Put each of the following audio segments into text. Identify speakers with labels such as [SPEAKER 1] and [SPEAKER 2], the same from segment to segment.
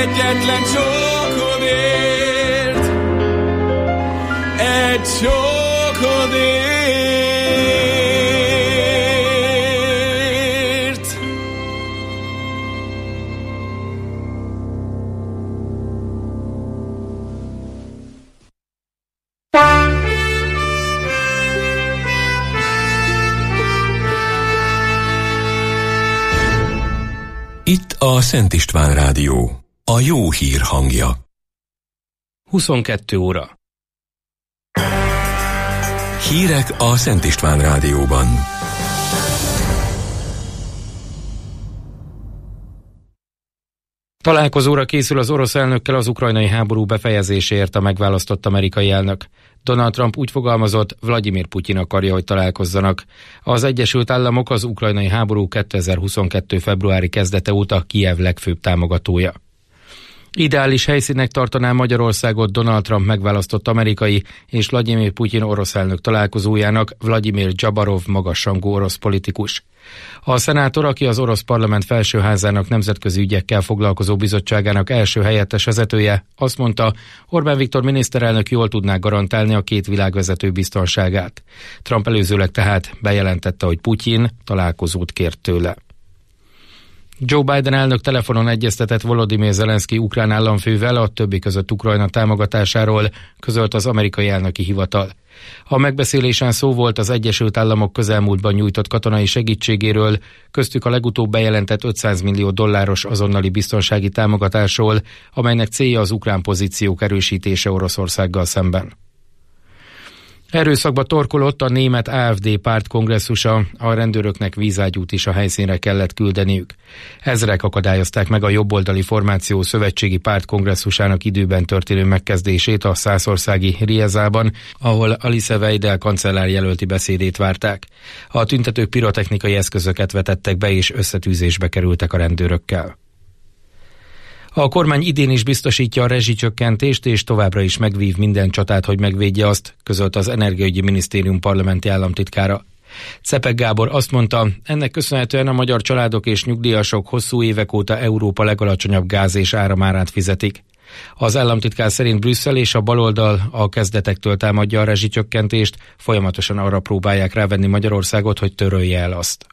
[SPEAKER 1] egyetlen csókodért, egy csókodért.
[SPEAKER 2] Itt a Szent István Rádió, a jó hír hangja.
[SPEAKER 3] 22 óra.
[SPEAKER 2] Hírek a Szent István Rádióban.
[SPEAKER 3] Találkozóra készül az orosz elnökkel az ukrajnai háború befejezéséért a megválasztott amerikai elnök. Donald Trump úgy fogalmazott, Vladimir Putyin akarja, hogy találkozzanak. Az Egyesült Államok az ukrajnai háború 2022. februári kezdete óta Kijev legfőbb támogatója. Ideális helyszínnek tartaná Magyarországot Donald Trump megválasztott amerikai és Vladimir Putyin orosz elnök találkozójának Vladimir Dzsabarov magasrangú orosz politikus. A szenátor, aki az orosz parlament felsőházának nemzetközi ügyekkel foglalkozó bizottságának első helyettes vezetője, azt mondta, Orbán Viktor miniszterelnök jól tudná garantálni a két világvezető biztonságát. Trump előzőleg tehát bejelentette, hogy Putyin találkozót kért tőle. Joe Biden elnök telefonon egyeztetett Volodymyr Zelenszky ukrán államfővel a többi között Ukrajna támogatásáról, közölt az amerikai elnöki hivatal. A megbeszélésen szó volt az Egyesült Államok közelmúltban nyújtott katonai segítségéről, köztük a legutóbb bejelentett $500 millió azonnali biztonsági támogatásról, amelynek célja az ukrán pozíciók erősítése Oroszországgal szemben. Erőszakba torkolott a német AfD párt kongresszusa, a rendőröknek vízágyút is a helyszínre kellett küldeniük. Ezrek akadályozták meg a jobboldali formáció szövetségi párt kongresszusának időben történő megkezdését a szászországi Riezában, ahol Alice Weidel kancellár jelölti beszédét várták. A tüntetők pirotechnikai eszközöket vetettek be és összetűzésbe kerültek a rendőrökkel. A kormány idén is biztosítja a rezsicsökkentést, és továbbra is megvív minden csatát, hogy megvédje azt, közölt az Energiaügyi Minisztérium parlamenti államtitkára. Czepek Gábor azt mondta, ennek köszönhetően a magyar családok és nyugdíjasok hosszú évek óta Európa legalacsonyabb gáz és áramárát fizetik. Az államtitkár szerint Brüsszel és a baloldal a kezdetektől támadja a rezsicsökkentést, folyamatosan arra próbálják rávenni Magyarországot, hogy törölje el azt.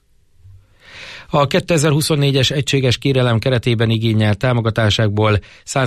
[SPEAKER 3] A 2024-es egységes kérelem keretében igényelt támogatásákból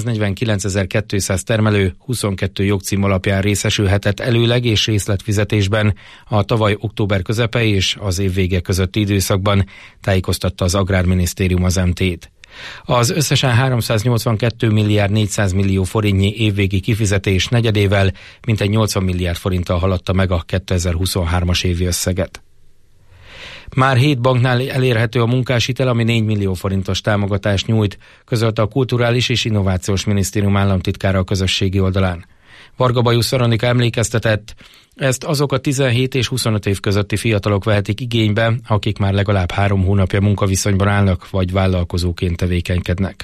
[SPEAKER 3] 149.200 termelő 22 jogcím alapján részesülhetett előleg és részletfizetésben a tavaly október közepe és az év vége közötti időszakban, tájékoztatta az Agrárminisztérium az MT-t. Az összesen 382 milliárd 400 millió forintnyi évvégi kifizetés negyedével mintegy 80 milliárd forinttal haladta meg a 2023-as évi összeget. Már 7 banknál elérhető a munkáshitel, ami 4 millió forintos támogatást nyújt, közölte a Kulturális és Innovációs Minisztérium államtitkára a közösségi oldalán. Varga Bajusz Aronika emlékeztetett, ezt azok a 17 és 25 év közötti fiatalok vehetik igénybe, akik már legalább 3 hónapja munkaviszonyban állnak, vagy vállalkozóként tevékenykednek.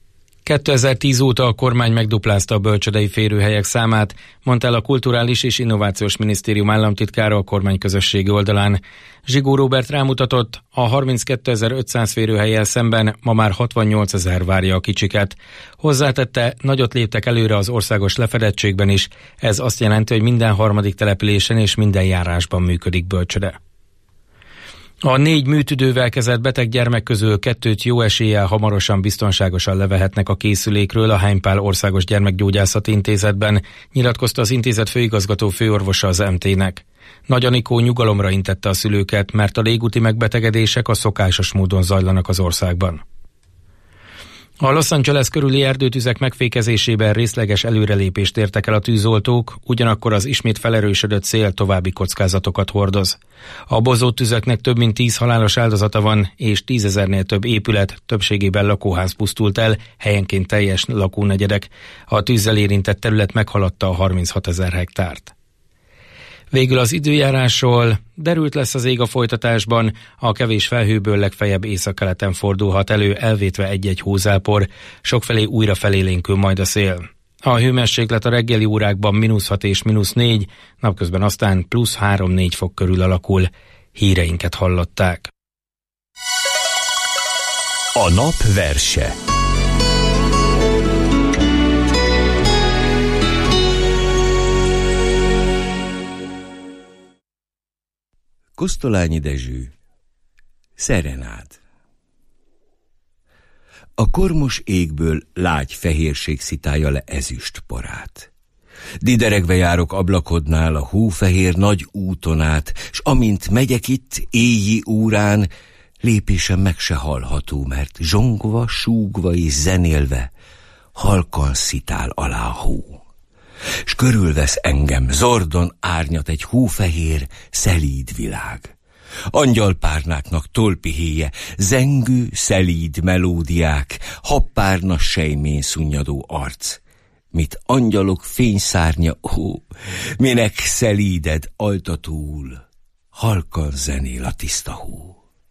[SPEAKER 3] 2010 óta a kormány megduplázta a bölcsődei férőhelyek számát, mondta el a Kulturális és Innovációs Minisztérium államtitkára a kormány közösségi oldalán. Zsigó Róbert rámutatott, a 32.500 férőhellyel szemben ma már 68.000 várja a kicsiket. Hozzátette, nagyot léptek előre az országos lefedettségben is, ez azt jelenti, hogy minden harmadik településen és minden járásban működik bölcsöde. A 4 műtüdővel kezelt beteg gyermek közül 2-t jó eséllyel hamarosan biztonságosan levehetnek a készülékről a Heimpál Országos Gyermekgyógyászati Intézetben, nyilatkozta az intézet főigazgató főorvosa az MT-nek. Nagy Anikó nyugalomra intette a szülőket, mert a légúti megbetegedések a szokásos módon zajlanak az országban. A Los Angeles körüli erdőtüzek megfékezésében részleges előrelépést értek el a tűzoltók, ugyanakkor az ismét felerősödött szél további kockázatokat hordoz. A bozott tüzeknek több mint 10 halálos áldozata van, és 10 000-nél több épület, többségében lakóház pusztult el, helyenként teljes lakónegyedek. A tűzzel érintett terület meghaladta a 36 000 hektárt. Végül az időjárásról: derült lesz az ég a folytatásban, a kevés felhőből legfeljebb északkeleten fordulhat elő, elvétve egy-egy hózápor, sokfelé újra felélénkül majd a szél. A hőmérséklet a reggeli órákban -6 és -4, napközben aztán +3-4 fok körül alakul. Híreinket hallották.
[SPEAKER 2] A nap verse.
[SPEAKER 4] Kosztolányi Dezső, Szerenád. A kormos égből lágy fehérség szitálja le ezüst porát. Dideregve járok ablakodnál a hófehér nagy úton át, s amint megyek itt éjji órán, lépésem meg se hallható, mert zsongva, súgva és zenélve halkan szitál alá a hó. S körülvesz engem zordon árnyat egy hófehér, szelíd világ. Angyalpárnáknak tolpihéje, zengő, szelíd melódiák, happárna sejmén szunnyadó arc. Mit angyalok fényszárnya, ó, minek szelíded altatúl, halkan zenél a tiszta hó.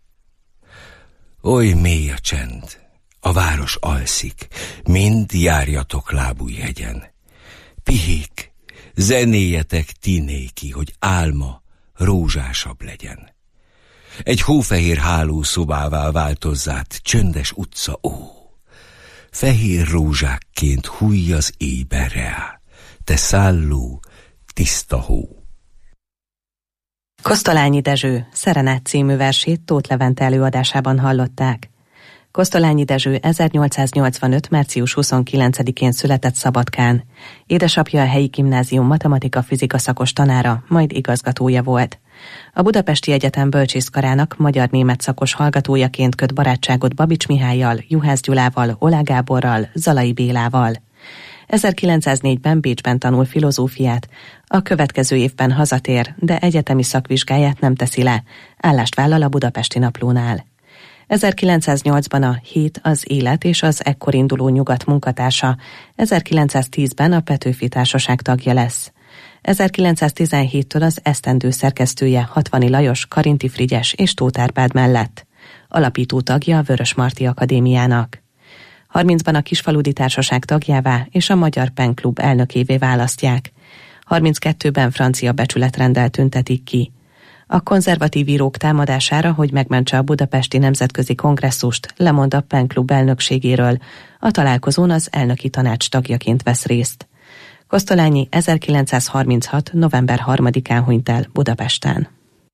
[SPEAKER 4] Oly mély a csend, a város alszik, mind járjatok Lábújhegyen. Pihék, zenéjetek ti néki, hogy álma rózsásabb legyen. Egy hófehér hálószobává változzát csöndes utca, ó. Fehér rózsákként hújj az éjbe reá, te szálló, tiszta hó.
[SPEAKER 5] Kosztolányi Dezső, Szerenád című versét Tóth Levente előadásában hallották. Kosztolányi Dezső 1885. március 29-én született Szabadkán. Édesapja a helyi gimnázium matematika-fizika szakos tanára, majd igazgatója volt. A Budapesti Egyetem bölcsészkarának magyar-német szakos hallgatójaként köt barátságot Babics Mihállyal, Juhász Gyulával, Oláh Gáborral, Zalai Bélával. 1904-ben Bécsben tanul filozófiát, a következő évben hazatér, de egyetemi szakvizsgáját nem teszi le, állást vállal a Budapesti Naplónál. 1908-ban a Hét, az Élet és az ekkor induló Nyugat munkatársa, 1910-ben a Petőfi Társaság tagja lesz. 1917-től az esztendő szerkesztője Hatvani Lajos, Karinti Frigyes és Tóth Árpád mellett. Alapító tagja a Vörösmarty Akadémiának. 30-ban a Kisfaludy Társaság tagjává és a Magyar Pen Klub elnökévé választják. 32-ben francia becsületrenddel tüntetik ki. A konzervatív írók támadására, hogy megmentse a Budapesti Nemzetközi Kongresszust, lemond a Pen Klub elnökségéről. A találkozón az elnöki tanács tagjaként vesz részt. Kosztolányi 1936. november 3-án hunyt el Budapesten.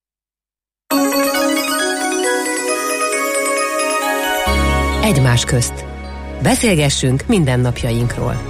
[SPEAKER 6] Egymás közt. Beszélgessünk mindennapjainkról.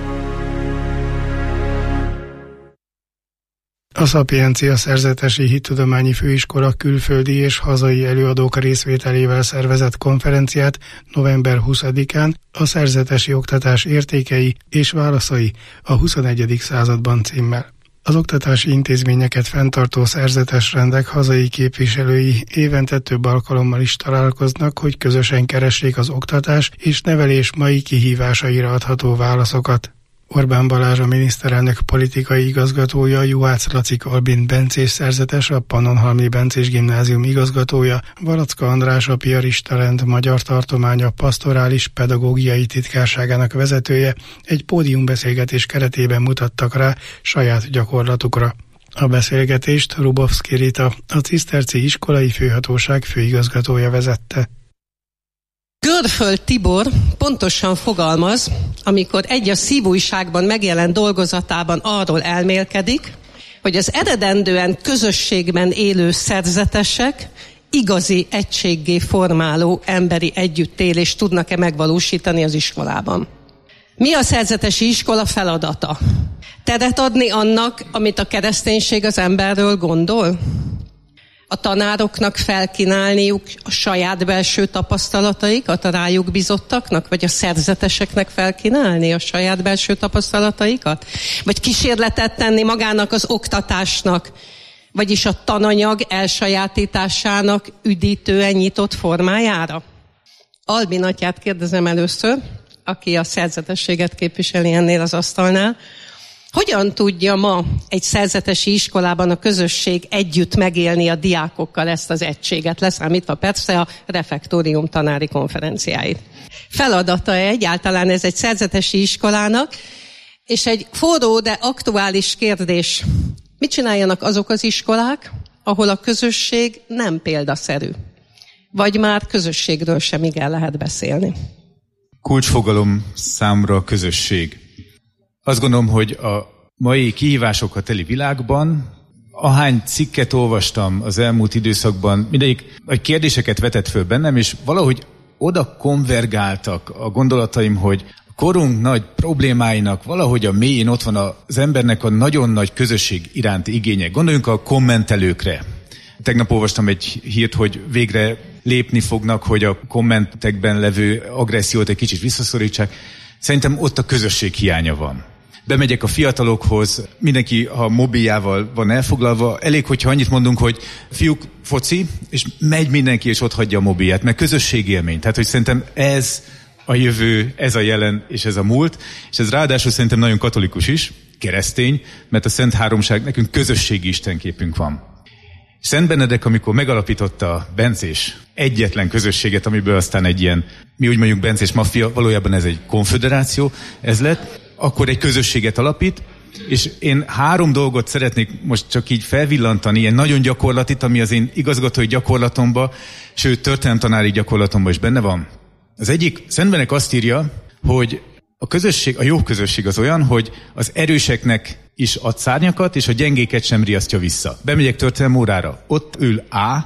[SPEAKER 7] A Szapiencia Szerzetesi Hittudományi Főiskola külföldi és hazai előadók részvételével szervezett konferenciát november 20-án a szerzetesi oktatás értékei és válaszai a 21. században címmel. Az oktatási intézményeket fenntartó szerzetesrendek hazai képviselői évente több alkalommal is találkoznak, hogy közösen keressék az oktatás és nevelés mai kihívásaira adható válaszokat. Orbán Balázs, a miniszterelnök politikai igazgatója, Juhász Lacik Albin bencés szerzetes, a Pannonhalmi Bencés Gimnázium igazgatója, Varacka András, a Piarista Rend Magyar Tartománya pastorális pedagógiai titkárságának vezetője egy pódiumbeszélgetés keretében mutattak rá saját gyakorlatukra. A beszélgetést Rubovszki Rita, a Ciszterci Iskolai Főhatóság főigazgatója vezette.
[SPEAKER 8] Görföld Tibor pontosan fogalmaz, amikor egy a Szívújságban megjelent dolgozatában arról elmélkedik, hogy az eredendően közösségben élő szerzetesek igazi egységgé formáló emberi együttélést tudnak-e megvalósítani az iskolában. Mi a szerzetesi iskola feladata? Teret adni annak, amit a kereszténység az emberről gondol? A tanároknak felkínálniuk a saját belső tapasztalataikat a rájuk bizottaknak, vagy a szerzeteseknek felkínálni a saját belső tapasztalataikat? Vagy kísérletet tenni magának az oktatásnak, vagyis a tananyag elsajátításának üdítően nyitott formájára? Albin atyát kérdezem először, aki a szerzetességet képviseli ennél az asztalnál. Hogyan tudja ma egy szerzetesi iskolában a közösség együtt megélni a diákokkal ezt az egységet, leszámítva persze a refektórium tanári konferenciáit? Feladata egyáltalán ez egy szerzetesi iskolának, és egy forró, de aktuális kérdés. Mit csináljanak azok az iskolák, ahol a közösség nem példaszerű? Vagy már közösségről sem igen lehet beszélni?
[SPEAKER 9] Kulcsfogalom számra a közösség. Azt gondolom, hogy a mai kihívásokkal teli világban ahány cikket olvastam az elmúlt időszakban, mindegyik a kérdéseket vetett föl bennem, és valahogy oda konvergáltak a gondolataim, hogy a korunk nagy problémáinak valahogy a mélyén ott van az embernek a nagyon nagy közösség iránti igénye. Gondoljunk a kommentelőkre. Tegnap olvastam egy hírt, hogy végre lépni fognak, hogy a kommentekben levő agressziót egy kicsit visszaszorítsák. Szerintem ott a közösség hiánya van. Bemegyek a fiatalokhoz, mindenki a mobiljával van elfoglalva. Elég, hogyha annyit mondunk, hogy fiúk, foci, és megy mindenki, és ott hagyja a mobilját, mert közösségélmény. Tehát, hogy szerintem ez a jövő, ez a jelen, és ez a múlt. És ez ráadásul szerintem nagyon katolikus is, keresztény, mert a Szent Háromság, nekünk közösségi istenképünk van. Szent Benedek, amikor megalapította Bencés egyetlen közösséget, amiből aztán egy ilyen, mi úgy mondjuk Bencés maffia, valójában ez egy konföderáció, ez lett, akkor egy közösséget alapít, és én 3 dolgot szeretnék most csak így felvillantani, ilyen nagyon gyakorlatit, ami az én igazgatói gyakorlatomban, sőt történelemtanári gyakorlatomban is benne van. Az egyik, Szent Benedek azt írja, hogy a közösség, a jó közösség az olyan, hogy az erőseknek is ad szárnyakat, és a gyengéket sem riasztja vissza. Bemegyek történelem órára, ott ül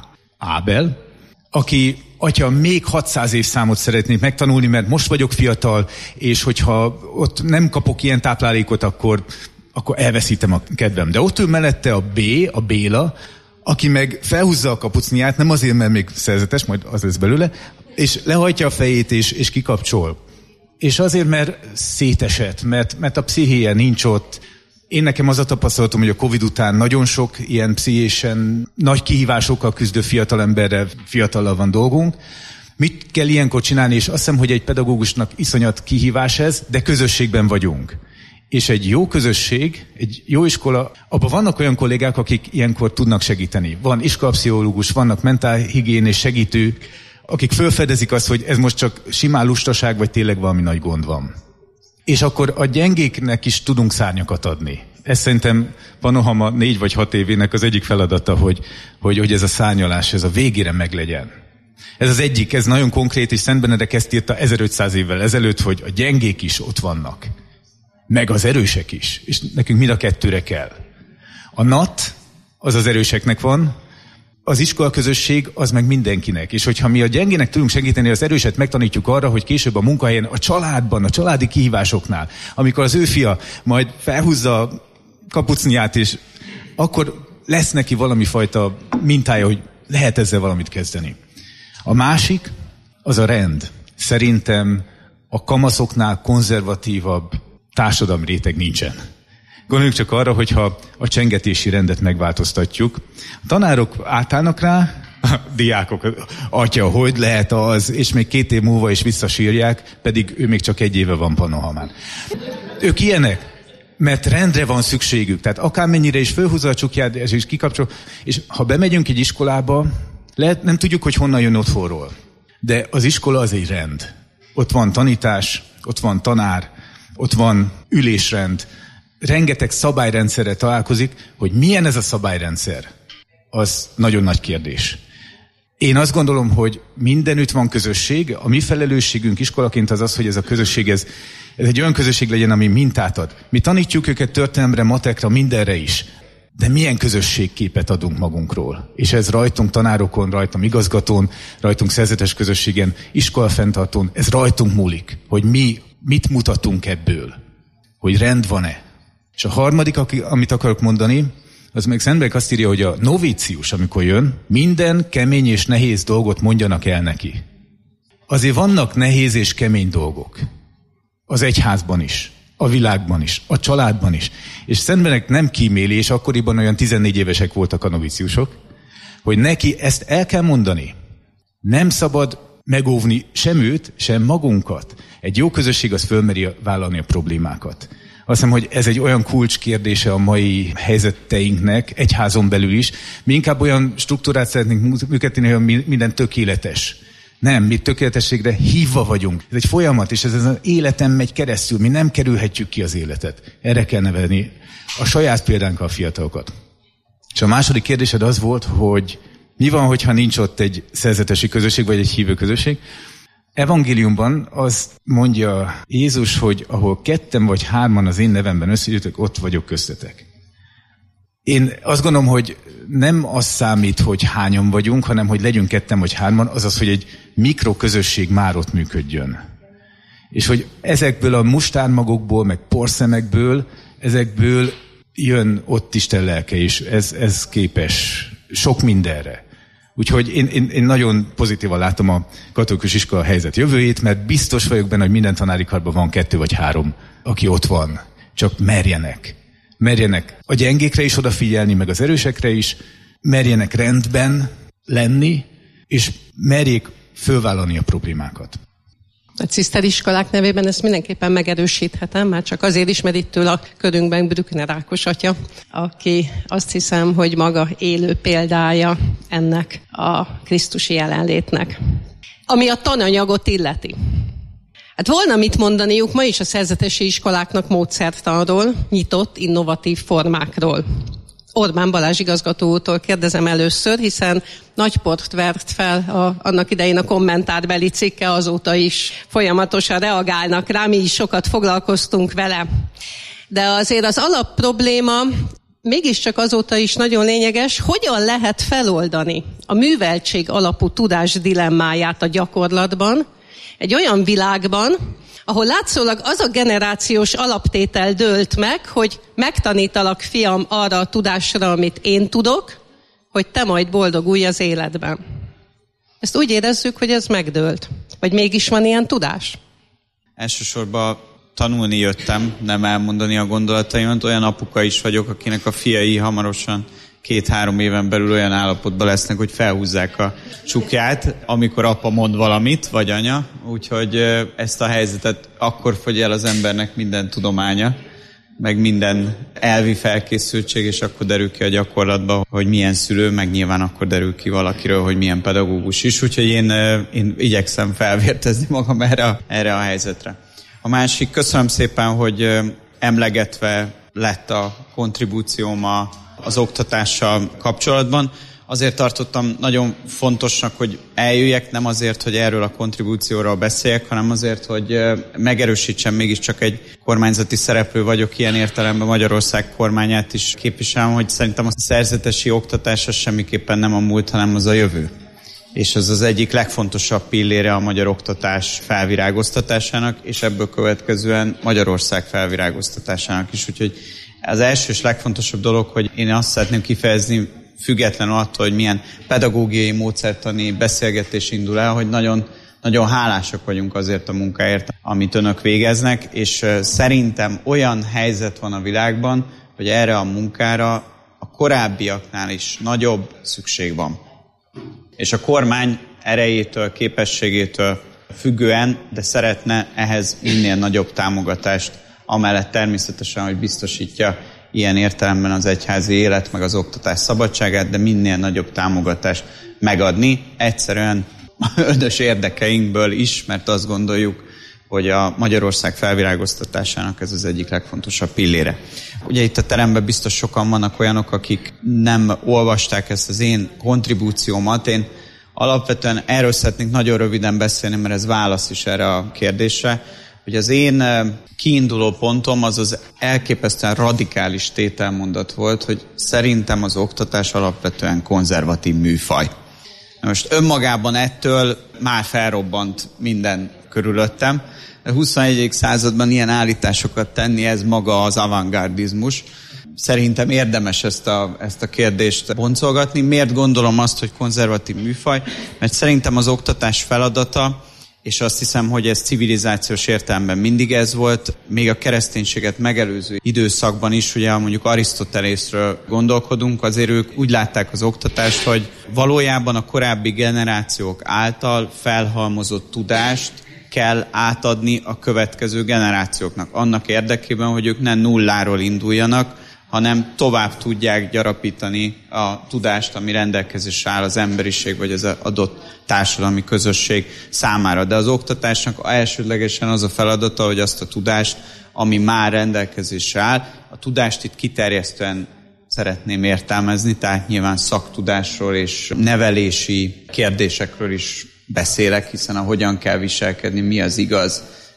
[SPEAKER 9] Ábel, aki, atya, még 600 évszámot szeretnék megtanulni, mert most vagyok fiatal, és hogyha ott nem kapok ilyen táplálékot, akkor elveszítem a kedvem. De ott ül mellette a Béla, aki meg felhúzza a kapucniát, nem azért, mert még szerzetes, majd az lesz belőle, és lehajtja a fejét, és kikapcsol. És azért, mert szétesett, mert a pszichéje nincs ott. Én nekem az a tapasztalatom, hogy a Covid után nagyon sok ilyen pszichésen nagy kihívásokkal küzdő fiatalemberrel, fiatallal van dolgunk. Mit kell ilyenkor csinálni? És azt hiszem, hogy egy pedagógusnak iszonyat kihívás ez, de közösségben vagyunk. És egy jó közösség, egy jó iskola, abban vannak olyan kollégák, akik ilyenkor tudnak segíteni. Van iskolapszichológus, vannak mentálhigiénés segítők, akik felfedezik azt, hogy ez most csak simán lustaság, vagy tényleg valami nagy gond van. És akkor a gyengéknek is tudunk szárnyakat adni. Ez szerintem Panohama 4 vagy 6 évének az egyik feladata, hogy ez a szárnyalás, ez a végére meglegyen. Ez az egyik, ez nagyon konkrét, és Szent Benedek ezt írta 1500 évvel ezelőtt, hogy a gyengék is ott vannak. Meg az erősek is. És nekünk mind a kettőre kell. A NAT, az az erőseknek van, az iskolaközösség az meg mindenkinek. És hogyha mi a gyengének tudunk segíteni, az erőset megtanítjuk arra, hogy később a munkahelyen, a családban, a családi kihívásoknál, amikor az ő fia majd felhúzza a kapucniát, és akkor lesz neki valami fajta mintája, hogy lehet ezzel valamit kezdeni. A másik, az a rend. Szerintem a kamaszoknál konzervatívabb társadalmi réteg nincsen. Gondoljunk csak arra, hogyha a csengetési rendet megváltoztatjuk. A tanárok átállnak rá, a diákok, atya, hogy lehet az, és még 2 év múlva is visszasírják, pedig ő még csak 1 éve van Panohamán. Ők ilyenek, mert rendre van szükségük. Tehát akármennyire is fölhúzza a csukját, és kikapcsol. És ha bemegyünk egy iskolába, lehet, nem tudjuk, hogy honnan jön otthonról. De az iskola az egy rend. Ott van tanítás, ott van tanár, ott van ülésrend, rengeteg szabályrendszerre találkozik, hogy milyen ez a szabályrendszer, az nagyon nagy kérdés. Én azt gondolom, hogy mindenütt van közösség, a mi felelősségünk iskolaként az, hogy ez a közösség, ez egy olyan közösség legyen, ami mintát ad. Mi tanítjuk őket történelemre, matekra, mindenre is, de milyen közösségképet adunk magunkról. És ez rajtunk tanárokon, rajtam igazgatón, rajtunk szerzetes közösségen, iskolafenntartón, ez rajtunk múlik, hogy mi mit mutatunk ebből, hogy rend van-e. És a harmadik, amit akarok mondani, az meg Szent Benedek azt írja, hogy a novícius, amikor jön, minden kemény és nehéz dolgot mondjanak el neki. Azért vannak nehéz és kemény dolgok. Az egyházban is, a világban is, a családban is. És Szent Benedek nem kíméli, és akkoriban olyan 14 évesek voltak a novíciusok, hogy neki ezt el kell mondani. Nem szabad megóvni sem őt, sem magunkat. Egy jó közösség az fölmeri vállalni a problémákat. Azt hiszem, hogy ez egy olyan kulcskérdése a mai helyzeteinknek, egyházon belül is. Mi inkább olyan struktúrát szeretnénk működni, hogy minden tökéletes. Nem, mi tökéletességre hívva vagyunk. Ez egy folyamat, és ez az életen megy keresztül. Mi nem kerülhetjük ki az életet. Erre kell nevelni a saját példánkkal a fiatalokat. És a második kérdésed az volt, hogy mi van, hogyha nincs ott egy szerzetesi közösség, vagy egy hívő közösség? Evangéliumban azt mondja Jézus, hogy ahol 2 vagy 3 az én nevemben összegyűjtök, ott vagyok köztetek. Én azt gondolom, hogy nem az számít, hogy hányan vagyunk, hanem hogy legyünk ketten vagy hárman, azaz, hogy egy mikroközösség már ott működjön. És hogy ezekből a mustármagokból, meg porszemekből, ezekből jön ott Isten lelke, és ez képes sok mindenre. Úgyhogy én nagyon pozitívan látom a katolikus iskola helyzet jövőjét, mert biztos vagyok benne, hogy minden tanári karban van 2 vagy 3, aki ott van. Csak merjenek a gyengékre is odafigyelni, meg az erősekre is, merjenek rendben lenni, és merjék fölvállalni a problémákat.
[SPEAKER 8] A ciszteriskolák nevében ezt mindenképpen megerősíthetem, már csak azért is, mert itt től a körünkben Brückner Ákos atya, aki azt hiszem, hogy maga élő példája ennek a krisztusi jelenlétnek. Ami a tananyagot illeti. Hát volna mit mondaniuk ma is a szerzetesi iskoláknak módszertanról, nyitott, innovatív formákról. Orbán Balázs igazgatótól kérdezem először, hiszen nagy port vert fel annak idején a kommentárbeli cikke, azóta is folyamatosan reagálnak rá, mi is sokat foglalkoztunk vele. De azért az alapprobléma mégiscsak azóta is nagyon lényeges, hogyan lehet feloldani a műveltség alapú tudás dilemmáját a gyakorlatban, egy olyan világban, ahol látszólag az a generációs alaptétel dőlt meg, hogy megtanítalak, fiam, arra a tudásra, amit én tudok, hogy te majd boldogulj az életben. Ezt úgy érezzük, hogy ez megdőlt. Vagy mégis van ilyen tudás?
[SPEAKER 1] Elsősorban tanulni jöttem, nem elmondani a gondolataimat. Olyan apuka is vagyok, akinek a fiai hamarosan 2-3 éven belül olyan állapotban lesznek, hogy felhúzzák a csukját, amikor apa mond valamit, vagy anya. Úgyhogy ezt a helyzetet akkor fogy el az embernek minden tudománya, meg minden elvi felkészültség, és akkor derül ki a gyakorlatban, hogy milyen szülő, meg nyilván akkor derül ki valakiről, hogy milyen pedagógus is. Úgyhogy én igyekszem felvértezni magam erre a helyzetre. A másik, köszönöm szépen, hogy emlegetve lett a kontribúcióm az oktatással kapcsolatban. Azért tartottam nagyon fontosnak, hogy eljöjjek, nem azért, hogy erről a kontribúcióról beszéljek, hanem azért, hogy megerősítsem, mégiscsak egy kormányzati szereplő vagyok, ilyen értelemben Magyarország kormányát is képviselem, hogy szerintem a szerzetesi oktatás az semmiképpen nem a múlt, hanem az a jövő. És ez az egyik legfontosabb pillére a magyar oktatás felvirágoztatásának, és ebből következően Magyarország felvirágoztatásának is. Úgyhogy az első és legfontosabb dolog, hogy én azt szeretném kifejezni, függetlenül attól, hogy milyen pedagógiai, módszertani beszélgetés indul el, hogy nagyon, nagyon hálásak vagyunk azért a munkáért, amit önök végeznek, és szerintem olyan helyzet van a világban, hogy erre a munkára a korábbiaknál is nagyobb szükség van. És a kormány erejétől, képességétől függően, de szeretne ehhez minél nagyobb támogatást, amellett természetesen, hogy biztosítja ilyen értelemben az egyházi élet, meg az oktatás szabadságát, de minél nagyobb támogatást megadni, egyszerűen ödös érdekeinkből is, mert azt gondoljuk, hogy a Magyarország felvirágoztatásának ez az egyik legfontosabb pillére. Ugye itt a teremben biztos sokan vannak olyanok, akik nem olvasták ezt az én kontribúciómat. Én alapvetően erről szeretnék nagyon röviden beszélni, mert ez válasz is erre a kérdésre, hogy az én kiinduló pontom az elképesztően radikális tételmondat volt, hogy szerintem az oktatás alapvetően konzervatív műfaj. Most önmagában ettől már felrobbant minden körülöttem. A 21. században ilyen állításokat tenni, ez maga az avantgardizmus. Szerintem érdemes ezt a kérdést boncolgatni. Miért gondolom azt, hogy konzervatív műfaj? Mert szerintem az oktatás feladata, és azt hiszem, hogy ez civilizációs értelemben mindig ez volt, még a kereszténységet megelőző időszakban is, ugye mondjuk Arisztotelészről gondolkodunk, azért ők úgy látták az oktatást, hogy valójában a korábbi generációk által felhalmozott tudást kell átadni a következő generációknak. Annak érdekében, hogy ők nem nulláról induljanak, hanem tovább tudják gyarapítani a tudást, ami rendelkezésre áll az emberiség vagy az adott társadalmi közösség számára. De az oktatásnak elsődlegesen az a feladata, hogy azt a tudást, ami már rendelkezésre áll, a tudást itt kiterjesztően szeretném értelmezni, tehát nyilván szaktudásról és nevelési kérdésekről is beszélek, hiszen a hogyan kell viselkedni, mi az igaz,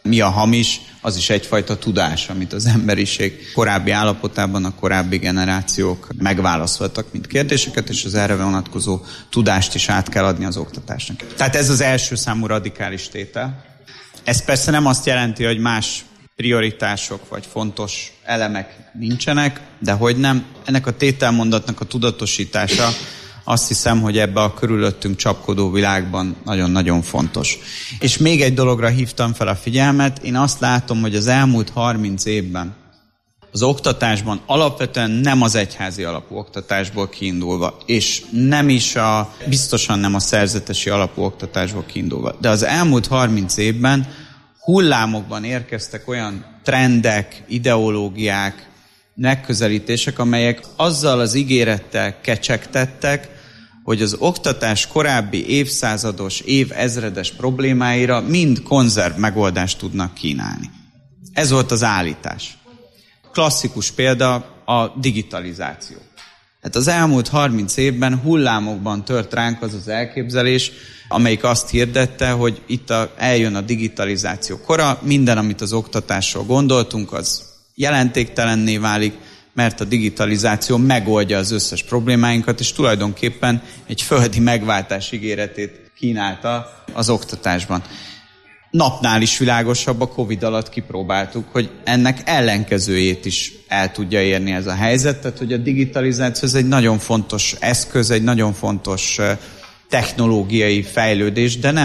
[SPEAKER 1] mi a hamis, az is egyfajta tudás, amit az emberiség korábbi állapotában a korábbi generációk megválaszoltak, mint kérdéseket, és az erre vonatkozó tudást is át kell adni az oktatásnak. Tehát ez az első számú radikális tétel. Ez persze nem azt jelenti, hogy más prioritások vagy fontos elemek nincsenek, de hogy nem. Ennek a tételmondatnak a tudatosítása azt hiszem, hogy ebbe a körülöttünk csapkodó világban nagyon-nagyon fontos. És még egy dologra hívtam fel a figyelmet. Én azt látom, hogy az elmúlt 30 évben az oktatásban alapvetően nem az egyházi alapú oktatásból kiindulva, és nem is biztosan nem a szerzetesi alapú oktatásból kiindulva, de az elmúlt 30 évben hullámokban érkeztek olyan trendek, ideológiák, megközelítések, amelyek azzal az ígérettel kecsegtettek, hogy az oktatás korábbi évszázados, évezredes problémáira mind konzerv megoldást tudnak kínálni. Ez volt az állítás. Klasszikus példa a digitalizáció. Hát az elmúlt 30 évben hullámokban tört ránk az az elképzelés, amelyik azt hirdette, hogy itt eljön a digitalizáció kora, minden, amit az oktatásról gondoltunk, az jelentéktelenné válik, mert a digitalizáció megoldja az összes problémáinkat, és tulajdonképpen egy földi megváltás ígéretét kínálta az oktatásban. Napnál is világosabb, a Covid alatt kipróbáltuk, hogy ennek ellenkezőjét is el tudja érni ez a helyzet, tehát hogy a digitalizáció ez egy nagyon fontos eszköz, egy nagyon fontos technológiai fejlődés, de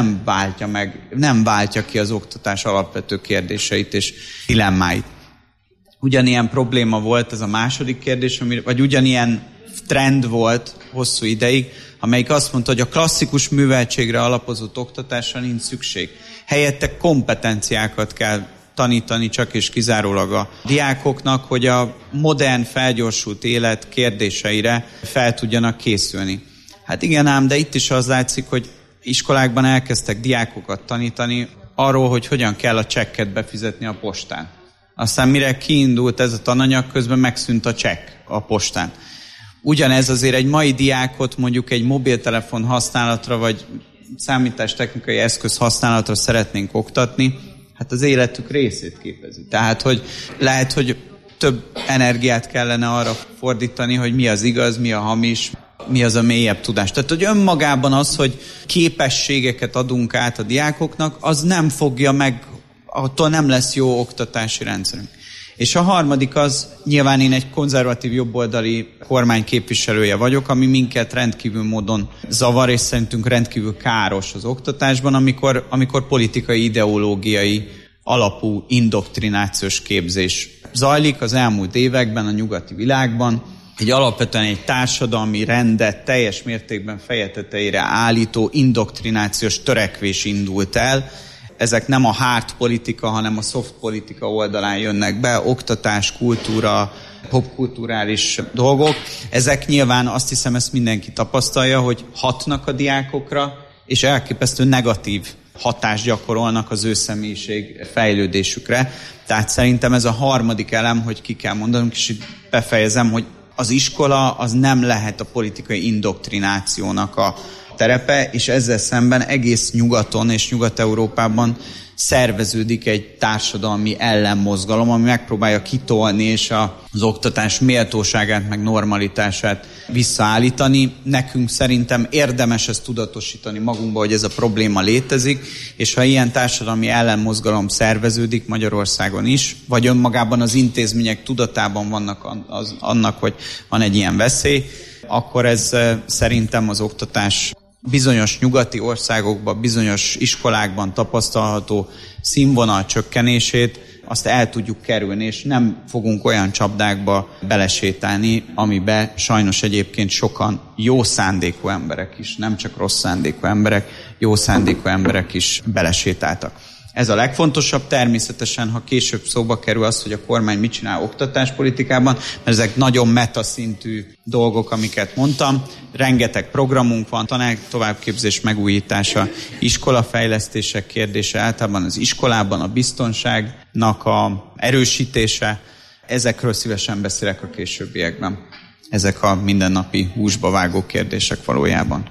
[SPEAKER 1] nem váltja ki az oktatás alapvető kérdéseit és dilemmáit. Ugyanilyen probléma volt ez a második kérdés, vagy ugyanilyen trend volt hosszú ideig, amelyik azt mondta, hogy a klasszikus műveltségre alapozott oktatásra nincs szükség. Helyette kompetenciákat kell tanítani csak és kizárólag a diákoknak, hogy a modern, felgyorsult élet kérdéseire fel tudjanak készülni. Hát igen ám, de itt is az látszik, hogy iskolákban elkezdtek diákokat tanítani arról, hogy hogyan kell a csekket befizetni a postán. Aztán mire kiindult ez a tananyag, közben megszűnt a csekk a postán. Ugyanez azért egy mai diákot mondjuk egy mobiltelefon használatra, vagy számítástechnikai eszköz használatra szeretnénk oktatni, hát az életük részét képezi. Tehát, hogy lehet, hogy több energiát kellene arra fordítani, hogy mi az igaz, mi a hamis, mi az a mélyebb tudás. Tehát, hogy önmagában az, hogy képességeket adunk át a diákoknak, az nem fogja meg, attól nem lesz jó oktatási rendszerünk. És a harmadik az, nyilván én egy konzervatív jobboldali kormány képviselője vagyok, ami minket rendkívül módon zavar, és szerintünk rendkívül káros az oktatásban, amikor politikai, ideológiai alapú indoktrinációs képzés zajlik az elmúlt években a nyugati világban. Alapvetően egy társadalmi rendet teljes mértékben feje tetejére állító indoktrinációs törekvés indult el. Ezek nem a hard politika, hanem a soft politika oldalán jönnek be, oktatás, kultúra, popkulturális dolgok. Ezek nyilván, azt hiszem, ezt mindenki tapasztalja, hogy hatnak a diákokra, és elképesztő negatív hatást gyakorolnak az ő személyiség fejlődésükre. Tehát szerintem ez a harmadik elem, hogy ki kell mondanunk, és itt befejezem, hogy az iskola az nem lehet a politikai indoktrinációnak a terepe, és ezzel szemben egész nyugaton és Nyugat-Európában szerveződik egy társadalmi ellenmozgalom, ami megpróbálja kitolni és az oktatás méltóságát meg normalitását visszaállítani. Nekünk szerintem érdemes ezt tudatosítani magunkba, hogy ez a probléma létezik, és ha ilyen társadalmi ellenmozgalom szerveződik Magyarországon is, vagy önmagában az intézmények tudatában vannak annak, hogy van egy ilyen veszély, akkor ez szerintem az oktatás bizonyos nyugati országokban, bizonyos iskolákban tapasztalható színvonal csökkenését, azt el tudjuk kerülni, és nem fogunk olyan csapdákba belesétálni, amibe sajnos egyébként sokan jó szándékú emberek is, nem csak rossz szándékú emberek, jó szándékú emberek is belesétáltak. Ez a legfontosabb, természetesen, ha később szóba kerül az, hogy a kormány mit csinál oktatáspolitikában, mert ezek nagyon metaszintű dolgok, amiket mondtam. Rengeteg programunk van, továbbképzés megújítása, iskolafejlesztések kérdése, általában az iskolában a biztonságnak a erősítése. Ezekről szívesen beszélek a későbbiekben. Ezek a mindennapi húsba vágó kérdések valójában.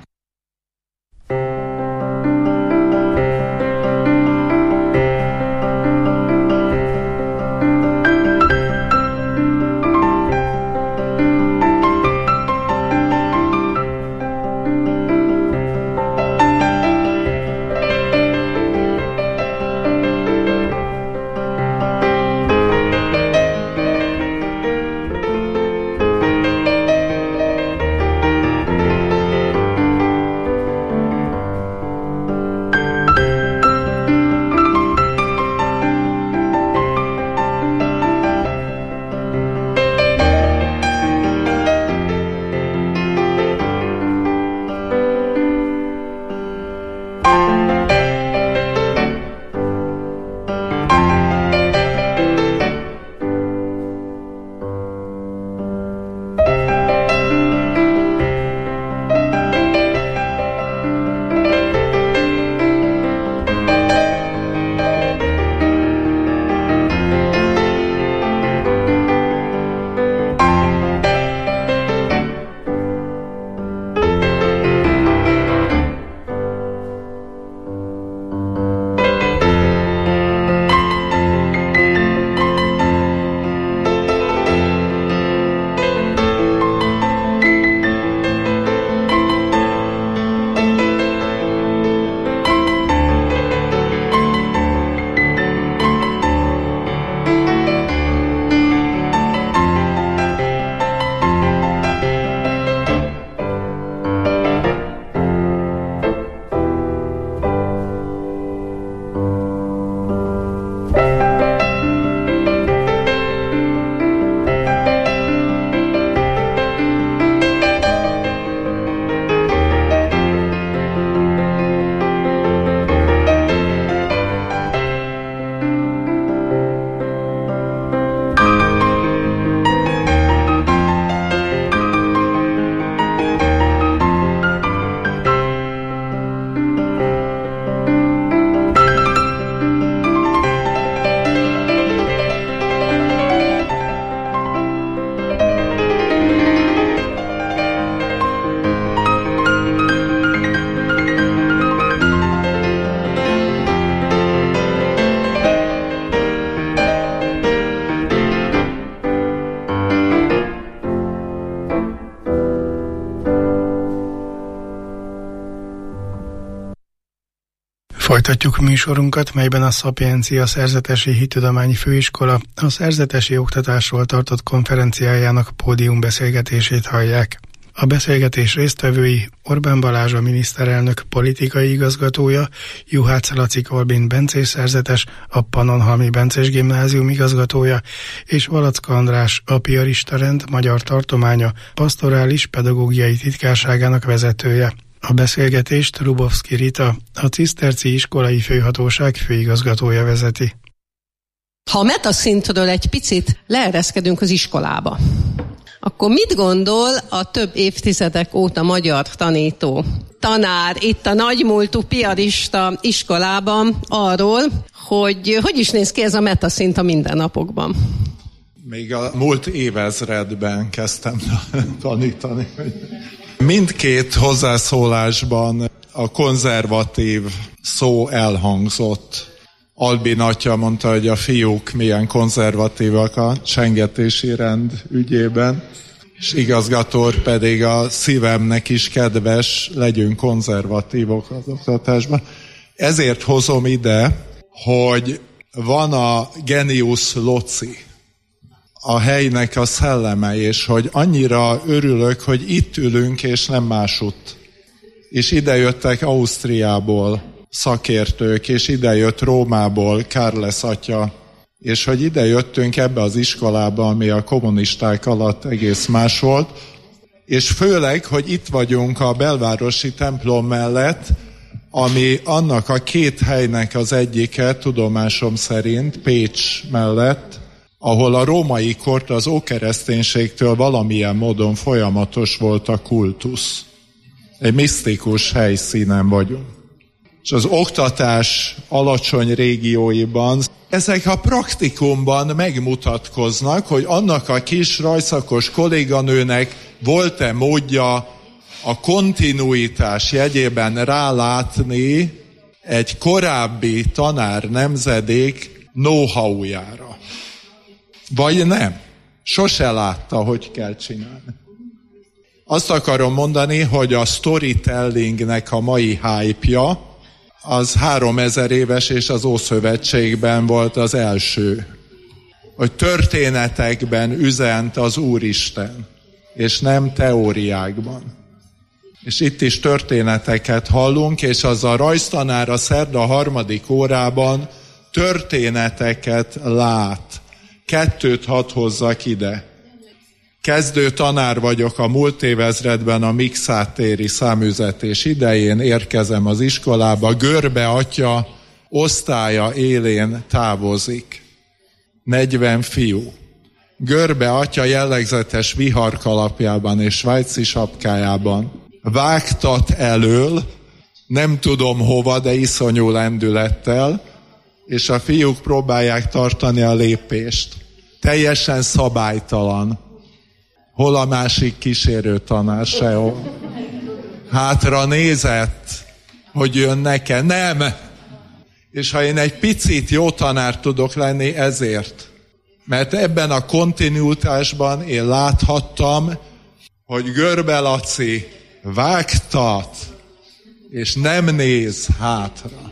[SPEAKER 7] Folytatjuk műsorunkat, melyben a Szapiencia Szerzetesi Hittudományi Főiskola a szerzetesi oktatásról tartott konferenciájának pódiumbeszélgetését hallják. A beszélgetés résztvevői Orbán Balázs, a miniszterelnök politikai igazgatója, Juhász Laci Albin bencés szerzetes, a Pannonhalmi Bencés Gimnázium igazgatója, és Valacka András, a Piarista Rend Magyar Tartománya pastorális pedagógiai titkárságának vezetője. A beszélgetést Rubovszki Rita, a Ciszterci Iskolai Főhatóság főigazgatója vezeti.
[SPEAKER 8] Ha a metaszintről egy picit leereszkedünk az iskolába, akkor mit gondol a több évtizedek óta magyar tanító tanár itt a nagymúltú piarista iskolában arról, hogy is néz ki ez a metaszint a mindennapokban?
[SPEAKER 10] Még a múlt évezredben kezdtem tanítani. Mindkét hozzászólásban a konzervatív szó elhangzott. Albin atya mondta, hogy a fiúk milyen konzervatívak a csengetési rend ügyében, és igazgató pedig a szívemnek is kedves, legyünk konzervatívok az oktatásban. Ezért hozom ide, hogy van a genius loci, a helynek a szelleme, és hogy annyira örülök, hogy itt ülünk, és nem másutt. És ide jöttek Ausztriából szakértők, és ide jött Rómából Charles atya, és hogy ide jöttünk ebbe az iskolába, ami a kommunisták alatt egész más volt, és főleg, hogy itt vagyunk a belvárosi templom mellett, ami annak a két helynek az egyike, tudomásom szerint, Pécs mellett, ahol a római kort az ókereszténységtől valamilyen módon folyamatos volt a kultusz. Egy misztikus helyszínen vagyunk. És az oktatás alacsony régióiban ezek a praktikumban megmutatkoznak, hogy annak a kis rajszakos kolléganőnek volt-e módja a kontinuitás jegyében rálátni egy korábbi tanár nemzedék know-how-jára. Vagy nem. Sose látta, hogy kell csinálni. Azt akarom mondani, hogy a storytellingnek a mai hype-ja az 3000 éves, és az Ószövetségben volt az első. Hogy történetekben üzent az Úristen, és nem teóriákban. És itt is történeteket hallunk, és az a rajztanár a szerda 3. órában történeteket lát. 2 hadd hozzak ide. Kezdő tanár vagyok a múlt évezredben a Mikszátéri száműzetés idején, érkezem az iskolába, Görbe atya osztálya élén távozik. 40 fiú. Görbe atya jellegzetes viharkalapjában és svájci sapkájában vágtat elől, nem tudom hova, de iszonyú lendülettel, és a fiúk próbálják tartani a lépést. Teljesen szabálytalan. Hol a másik kísérő tanár sehol? Hátra nézett, hogy jönnek-e? Nem! És ha én egy picit jó tanár tudok lenni, ezért. Mert ebben a kontinuitásban én láthattam, hogy Görbe Laci vágtat, és nem néz hátra.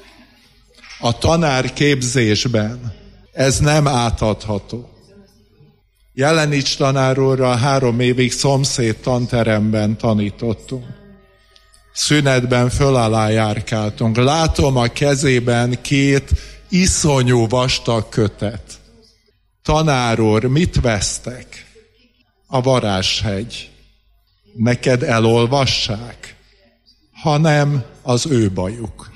[SPEAKER 10] A tanárképzésben ez nem átadható. Jelenics tanár úrral 3 évig szomszéd tanteremben tanítottunk. Szünetben föl alá járkáltunk. Látom a kezében 2 iszonyú vastag kötet. Tanár úr, mit vesztek? A Varázshegy. Neked elolvassák? Ha nem, az ő bajuk.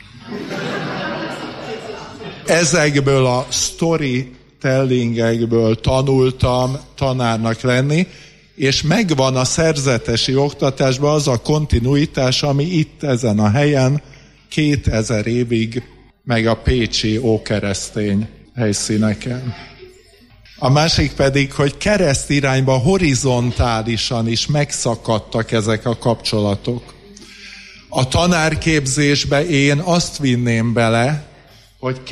[SPEAKER 10] Ezekből a storytellingekből tanultam tanárnak lenni, és megvan a szerzetesi oktatásban az a kontinuitás, ami itt ezen a helyen 2000 évig, meg a pécsi ókeresztény helyszíneken. A másik pedig, hogy keresztirányba horizontálisan is megszakadtak ezek a kapcsolatok. A tanárképzésbe én azt vinném bele, hogy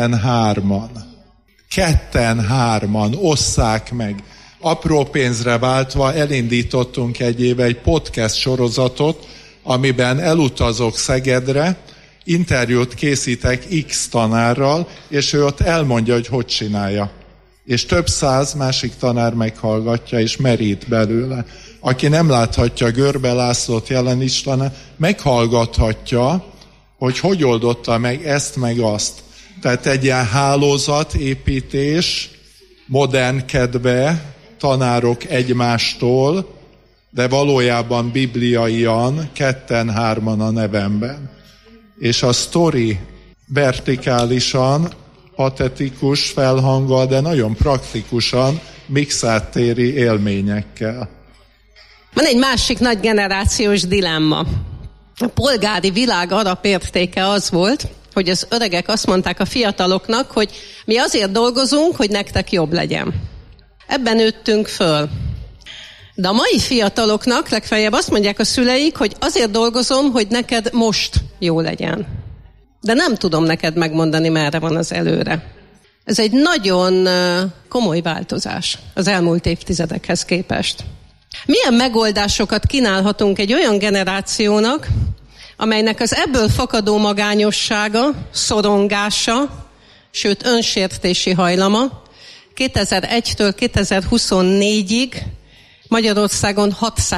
[SPEAKER 10] 2-3 osszák meg. Apró pénzre váltva elindítottunk egy éve egy podcast sorozatot, amiben elutazok Szegedre, interjút készítek X tanárral, és ő ott elmondja, hogy csinálja. És több száz másik tanár meghallgatja, és merít belőle. Aki nem láthatja Görbe Lászlót Jelenics tanár, meghallgathatja, hogy oldotta meg ezt, meg azt. Tehát egy ilyen hálózatépítés, modernkedve, tanárok egymástól, de valójában bibliaian, 2-3 a nevemben. És a sztori vertikálisan, patetikus felhanggal, de nagyon praktikusan, mixáttéri élményekkel.
[SPEAKER 8] Van egy másik nagy generációs dilemma. A polgári világ alapértéke az volt, hogy az öregek azt mondták a fiataloknak, hogy mi azért dolgozunk, hogy nektek jobb legyen. Ebben nőttünk föl. De a mai fiataloknak legfeljebb azt mondják a szüleik, hogy azért dolgozom, hogy neked most jó legyen. De nem tudom neked megmondani, merre van az előre. Ez egy nagyon komoly változás az elmúlt évtizedekhez képest. Milyen megoldásokat kínálhatunk egy olyan generációnak, amelynek az ebből fakadó magányossága, szorongása, sőt önsértési hajlama 2001-től 2024-ig Magyarországon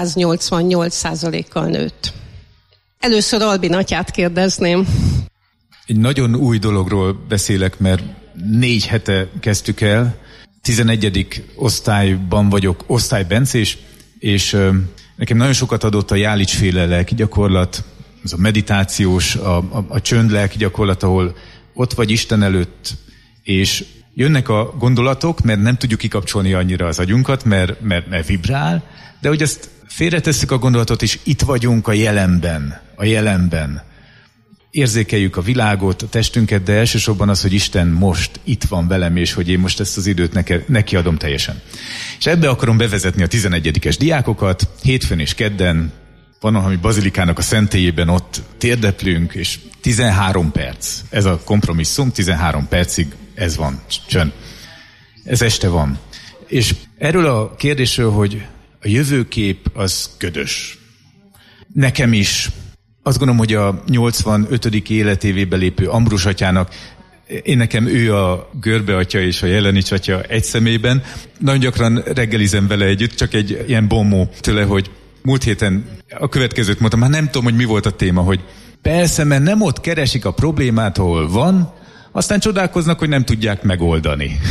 [SPEAKER 8] 688%-kal nőtt. Először Albin atyát kérdezném.
[SPEAKER 9] Egy nagyon új dologról beszélek, mert 4 hete kezdtük el. 11. osztályban vagyok, osztálybencés, és nekem nagyon sokat adott a Jálics-féle lelkigyakorlat, az a meditációs, a csönd lelkigyakorlat, ahol ott vagy Isten előtt, és jönnek a gondolatok, mert nem tudjuk kikapcsolni annyira az agyunkat, mert vibrál, de hogy ezt félretesszük a gondolatot, és itt vagyunk a jelenben. Érzékeljük a világot, a testünket, de elsősorban az, hogy Isten most itt van velem, és hogy én most ezt az időt neki adom teljesen. És ebbe akarom bevezetni a 11-es diákokat, hétfőn és kedden, Pannonhalmi Bazilikának a szentélyében ott térdeplünk, és 13 perc, ez a kompromisszum, 13 percig ez van, csönd. Ez este van. És erről a kérdésről, hogy a jövőkép az ködös. Nekem is. Azt gondolom, hogy a 85. életévébe lépő Ambrus atyának, nekem ő a Görbe atya és a Jelenics atya egy személyben. Nagyon gyakran reggelizem vele együtt, csak egy ilyen bombó tőle, hogy múlt héten a következőt mondtam, már nem tudom, hogy mi volt a téma, hogy persze, mert nem ott keresik a problémát, ahol van, aztán csodálkoznak, hogy nem tudják megoldani.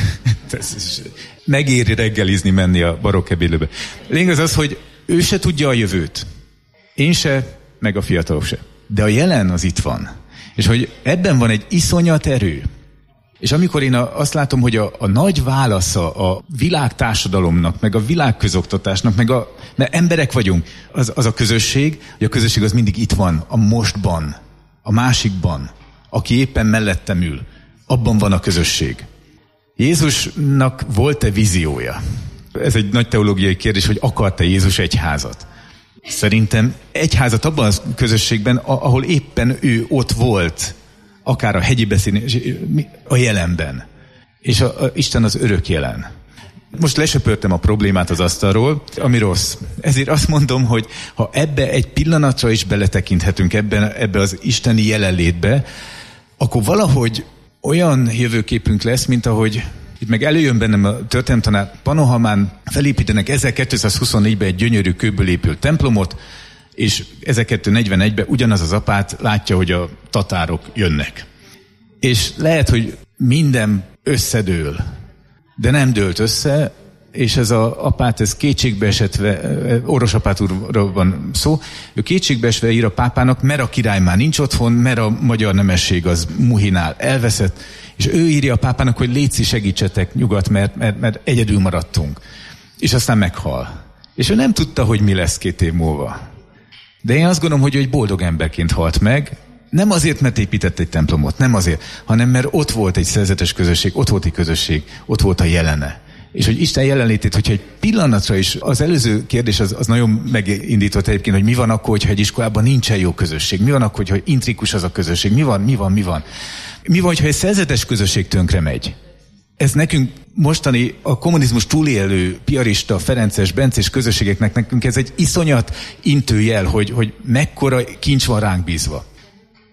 [SPEAKER 9] Megéri reggelizni, menni a barokk ebédlőbe. Lényeg az, hogy ő se tudja a jövőt. Én se, meg a fiatalok se. De a jelen az itt van. És hogy ebben van egy iszonyat erő. És amikor én azt látom, hogy a nagy válasza a világtársadalomnak, meg a világközoktatásnak, mert emberek vagyunk, az a közösség, hogy a közösség az mindig itt van, a mostban, a másikban, aki éppen mellettem ül. Abban van a közösség. Jézusnak volt-e víziója? Ez egy nagy teológiai kérdés, hogy akart-e Jézus egyházat? Szerintem egyházat abban a közösségben, ahol éppen ő ott volt, akár a hegyi beszélés, a jelenben. És Isten az örök jelen. Most lesöpörtem a problémát az asztalról, ami rossz. Ezért azt mondom, hogy ha ebbe egy pillanatra is beletekinthetünk ebbe az isteni jelenlétbe, akkor valahogy olyan jövőképünk lesz, mint ahogy itt meg előjön bennem a történelemtanár, Pannonhalmán felépítenek 1224-ben egy gyönyörű kőből épült templomot, és 1241-ben ugyanaz az apát látja, hogy a tatárok jönnek. És lehet, hogy minden összedől, de nem dőlt össze, és ez az apát, ez kétségbeesetve, Orros apát úrról van szó, ő kétségbeesve ír a pápának, mert a király már nincs otthon, mert a magyar nemesség az Muhinál elveszett, és ő írja a pápának, hogy létszi, segítsetek nyugat, mert egyedül maradtunk. És aztán meghal. És ő nem tudta, hogy mi lesz 2 év múlva. De én azt gondolom, hogy ő egy boldog emberként halt meg, nem azért, mert épített egy templomot, nem azért, hanem mert ott volt egy szerzetes közösség, ott volt egy közösség, ott volt a jelene. És hogy Isten jelenlétét, hogyha egy pillanatra is, az előző kérdés az nagyon megindított egyébként, hogy mi van akkor, hogyha egy iskolában nincsen jó közösség, mi van akkor, hogyha intrikus az a közösség, mi van. Mi van, hogyha egy szerzetes közösség tönkre megy? Ez nekünk mostani a kommunizmus túlélő, piarista, ferences, bencés közösségeknek nekünk ez egy iszonyat intőjel, hogy mekkora kincs van ránk bízva.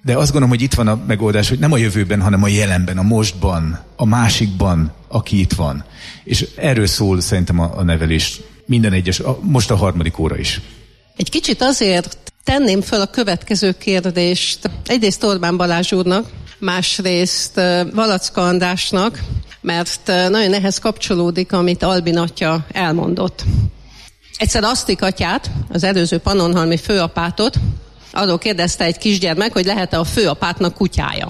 [SPEAKER 9] De azt gondolom, hogy itt van a megoldás, hogy nem a jövőben, hanem a jelenben, a mostban, a másikban, aki itt van. És erről szól szerintem a nevelés minden egyes, most a 3. óra is.
[SPEAKER 8] Egy kicsit azért tenném föl a következő kérdést. Egyrészt Orbán Balázs úrnak, másrészt Valacka Andrásnak, mert nagyon ehhez kapcsolódik, amit Albin atya elmondott. Egyszer Asztik atyát, az előző pannonhalmi főapátot, arról kérdezte egy kisgyermek, hogy lehet-e a főapátnak kutyája.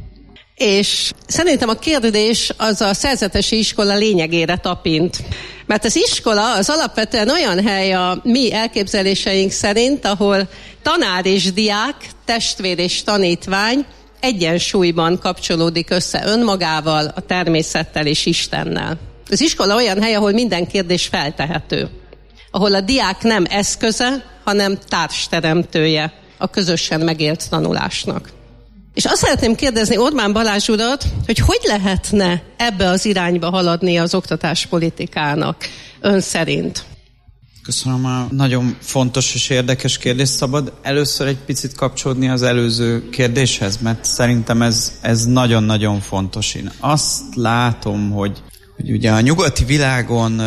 [SPEAKER 8] És szerintem a kérdés az a szerzetesi iskola lényegére tapint. Mert az iskola az alapvetően olyan hely a mi elképzeléseink szerint, ahol tanár és diák, testvér és tanítvány egyensúlyban kapcsolódik össze önmagával, a természettel és Istennel. Az iskola olyan hely, ahol minden kérdés feltehető. Ahol a diák nem eszköze, hanem társteremtője a közösen megélt tanulásnak. És azt szeretném kérdezni Orbán Balázs urat, hogy lehetne ebbe az irányba haladni az oktatáspolitikának ön szerint?
[SPEAKER 1] Köszönöm, a nagyon fontos és érdekes kérdés. Szabad először egy picit kapcsolódni az előző kérdéshez, mert szerintem ez nagyon-nagyon fontos. Én azt látom, hogy ugye a nyugati világon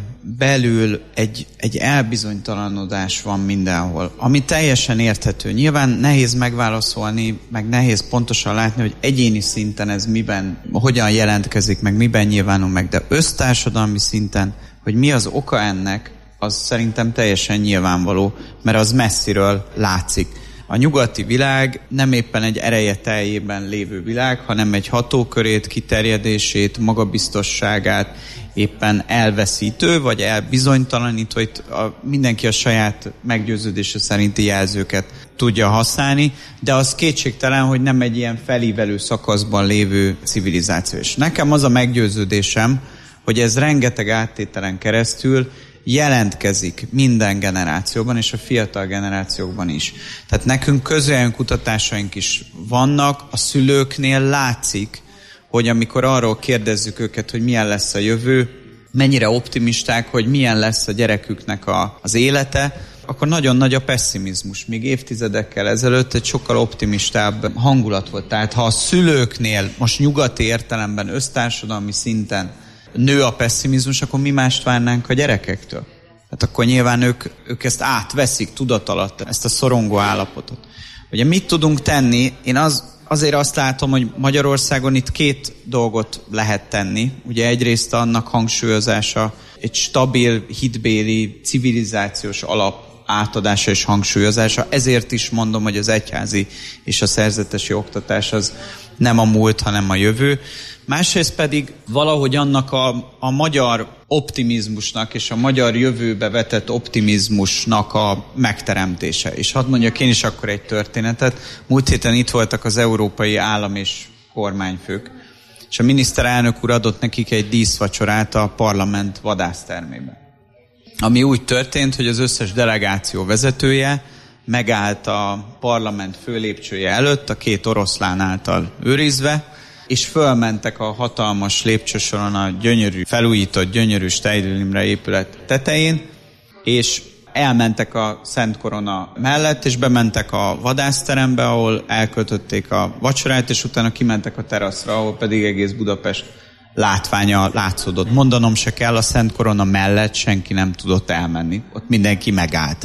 [SPEAKER 1] belül egy elbizonytalanodás van mindenhol, ami teljesen érthető. Nyilván nehéz megválaszolni, meg nehéz pontosan látni, hogy egyéni szinten ez hogyan jelentkezik, meg miben nyilvánul meg, de össztársadalmi szinten, hogy mi az oka ennek, az szerintem teljesen nyilvánvaló, mert az messziről látszik. A nyugati világ nem éppen egy ereje teljében lévő világ, hanem egy hatókörét, kiterjedését, magabiztosságát éppen elveszítő, vagy elbizonytalanító, hogy mindenki a saját meggyőződése szerinti jelzőket tudja használni, de az kétségtelen, hogy nem egy ilyen felívelő szakaszban lévő civilizáció. És nekem az a meggyőződésem, hogy ez rengeteg áttételen keresztül jelentkezik minden generációban, és a fiatal generációkban is. Tehát nekünk közvéleménykutatásaink is vannak, a szülőknél látszik, hogy amikor arról kérdezzük őket, hogy milyen lesz a jövő, mennyire optimisták, hogy milyen lesz a gyereküknek az élete, akkor nagyon nagy a pessimizmus. Még évtizedekkel ezelőtt egy sokkal optimistább hangulat volt. Tehát ha a szülőknél most nyugati értelemben, össztársadalmi szinten nő a pessimizmus, akkor mi mást várnánk a gyerekektől? Hát akkor nyilván ők ezt átveszik tudat alatt, ezt a szorongó állapotot. Ugye mit tudunk tenni? Én azért azt látom, hogy Magyarországon itt 2 dolgot lehet tenni. Ugye egyrészt annak hangsúlyozása, egy stabil, hitbéli, civilizációs alap átadása és hangsúlyozása. Ezért is mondom, hogy az egyházi és a szerzetesi oktatás az nem a múlt, hanem a jövő. Másrészt pedig valahogy annak a magyar optimizmusnak és a magyar jövőbe vetett optimizmusnak a megteremtése. És hadd mondjak én is akkor egy történetet. Múlt héten itt voltak az európai állam és kormányfők, és a miniszterelnök úr adott nekik egy díszvacsorát a parlament vadásztermében. Ami úgy történt, hogy az összes delegáció vezetője megállt a parlament főlépcsője előtt, a 2 oroszlán által őrizve, és fölmentek a hatalmas lépcsősoron a gyönyörű, felújított, gyönyörű Steindl Imre épület tetején, és elmentek a Szent Korona mellett, és bementek a vadászterembe, ahol elköltötték a vacsorát, és utána kimentek a teraszra, ahol pedig egész Budapest látványa látszódott. Mondanom se kell, a Szent Korona mellett senki nem tudott elmenni. Ott mindenki megállt.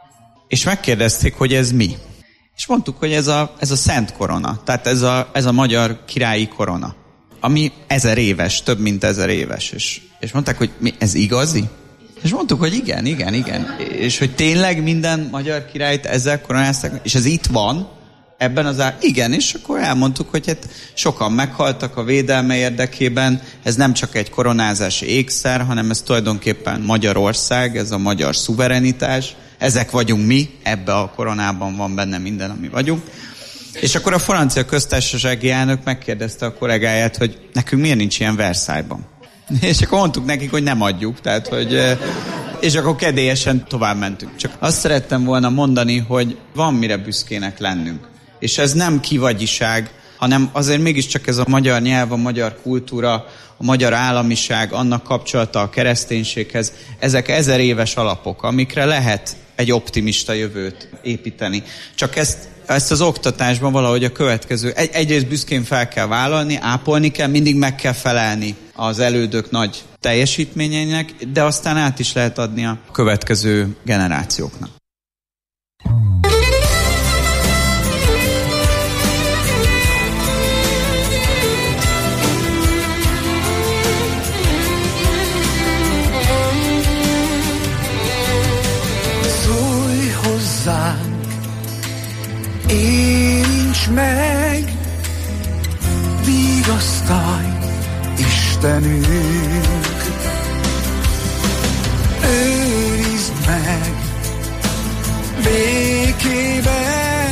[SPEAKER 1] És megkérdezték, hogy ez mi? És mondtuk, hogy ez a Szent Korona, tehát ez a magyar királyi korona, ami 1000 éves, több mint 1000 éves. És mondták, hogy ez igazi? És mondtuk, hogy igen. És hogy tényleg minden magyar királyt ezzel koronázták, és ez itt van, ebben igen, és akkor elmondtuk, hogy hát sokan meghaltak a védelme érdekében, ez nem csak egy koronázási ékszer, hanem ez tulajdonképpen Magyarország, ez a magyar szuverenitás, ezek vagyunk mi, ebbe a koronában van benne minden, ami vagyunk. És akkor a francia köztársasági elnök megkérdezte a kollégáját, hogy nekünk miért nincs ilyen Versailles-ban. És akkor mondtuk nekik, hogy nem adjuk, tehát hogy... És akkor kedélyesen tovább mentünk. Csak azt szerettem volna mondani, hogy van mire büszkének lennünk. És ez nem kivagyiság, hanem azért mégiscsak ez a magyar nyelv, a magyar kultúra, a magyar államiság, annak kapcsolata a kereszténységhez, ezek 1000 éves alapok, amikre lehet egy optimista jövőt építeni. Csak ezt ezt az oktatásban valahogy a következő, egyrészt büszkén fel kell vállalni, ápolni kell, mindig meg kell felelni az elődök nagy teljesítményeinek, de aztán át is lehet adni a következő generációknak.
[SPEAKER 11] Szólj hozzánk, érints meg, vigasztalj, Istenünk, őrizd meg békében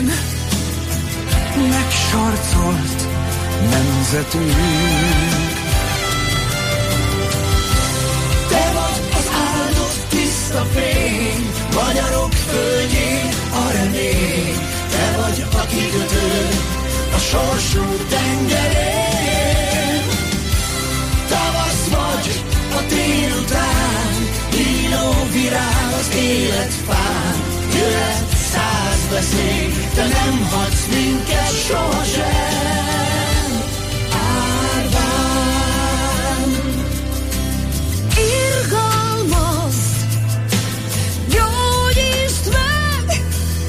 [SPEAKER 11] megsarcolt nemzetünk. Te vagy az áldott tiszta fény, magyarok földjén a remény. Te vagy a kikötő a sorsunk tengerén. Tavasz vagy a tél után, nyíló virág az életfán. Jöhet 100 veszély, de nem hagysz minket sohasem. Árván
[SPEAKER 12] irgalmazd, gyógyítsd meg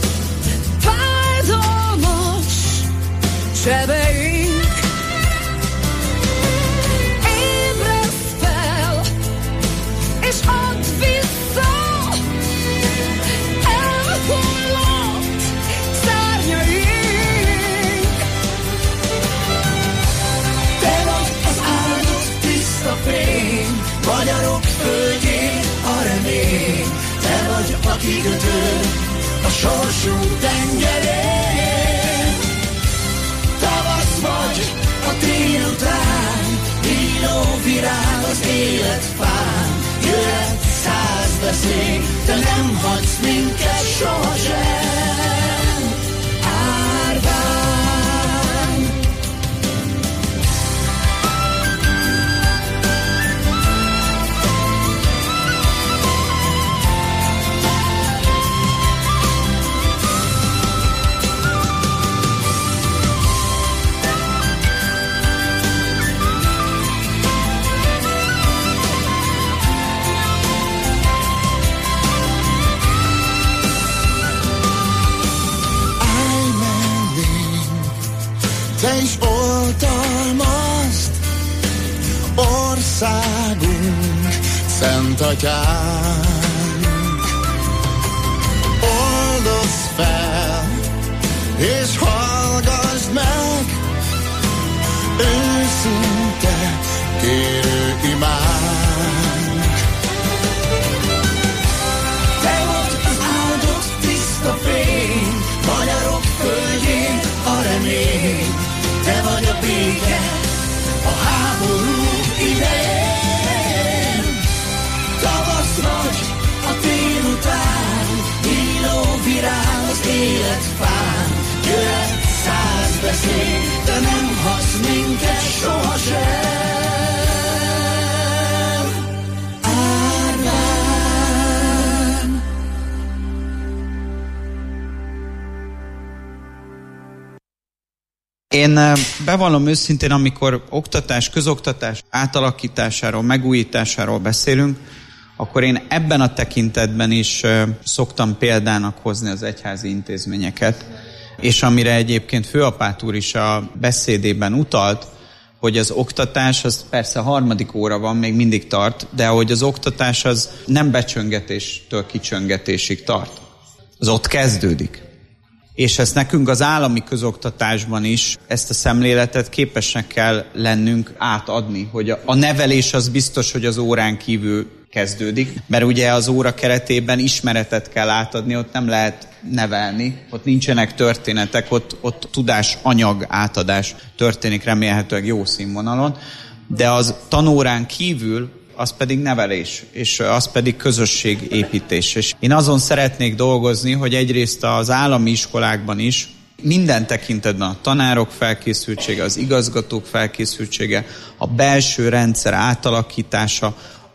[SPEAKER 12] fájdalmas sebeink. És add vissza elhullott szárnyaink.
[SPEAKER 11] Te vagy az áldott tiszta fény, magyarok földjén a remény. Te vagy a kikötő a sorsunk tengerén. Tavasz vagy a tél után, nyíló virág az életfán. Jöhet 100 veszély, de nem hagysz minket sohasem. Árván te is oltalmazd országunk szent atyánk. Oldozz fel és hallgassd meg őszinte kérő imánk. Te vagy az áldott tiszta fény, magyarok földjén a remény. Te vagy a béke a háború idején. Tavasz vagy a tél után, nyíló virág az életfán. Jöhet 100 veszély, de nem hagysz minket sohasem. Árván
[SPEAKER 1] Én bevallom őszintén, amikor oktatás, közoktatás átalakításáról, megújításáról beszélünk, akkor én ebben a tekintetben is szoktam példának hozni az egyházi intézményeket, és amire egyébként főapát úr is a beszédében utalt, hogy az oktatás, az persze 3. óra van, még mindig tart, de hogy az oktatás az nem becsöngetéstől kicsöngetésig tart. Az ott kezdődik. És ezt nekünk az állami közoktatásban is, ezt a szemléletet képesnek kell lennünk átadni, hogy a nevelés az biztos, hogy az órán kívül kezdődik, mert ugye az óra keretében ismeretet kell átadni, ott nem lehet nevelni, ott nincsenek történetek, ott tudás, anyag átadás történik remélhetőleg jó színvonalon, de az tanórán kívül az pedig nevelés, és az pedig közösségépítés. És én azon szeretnék dolgozni, hogy egyrészt az állami iskolákban is minden tekintetben a tanárok felkészültsége, az igazgatók felkészültsége, a belső rendszer átalakítása,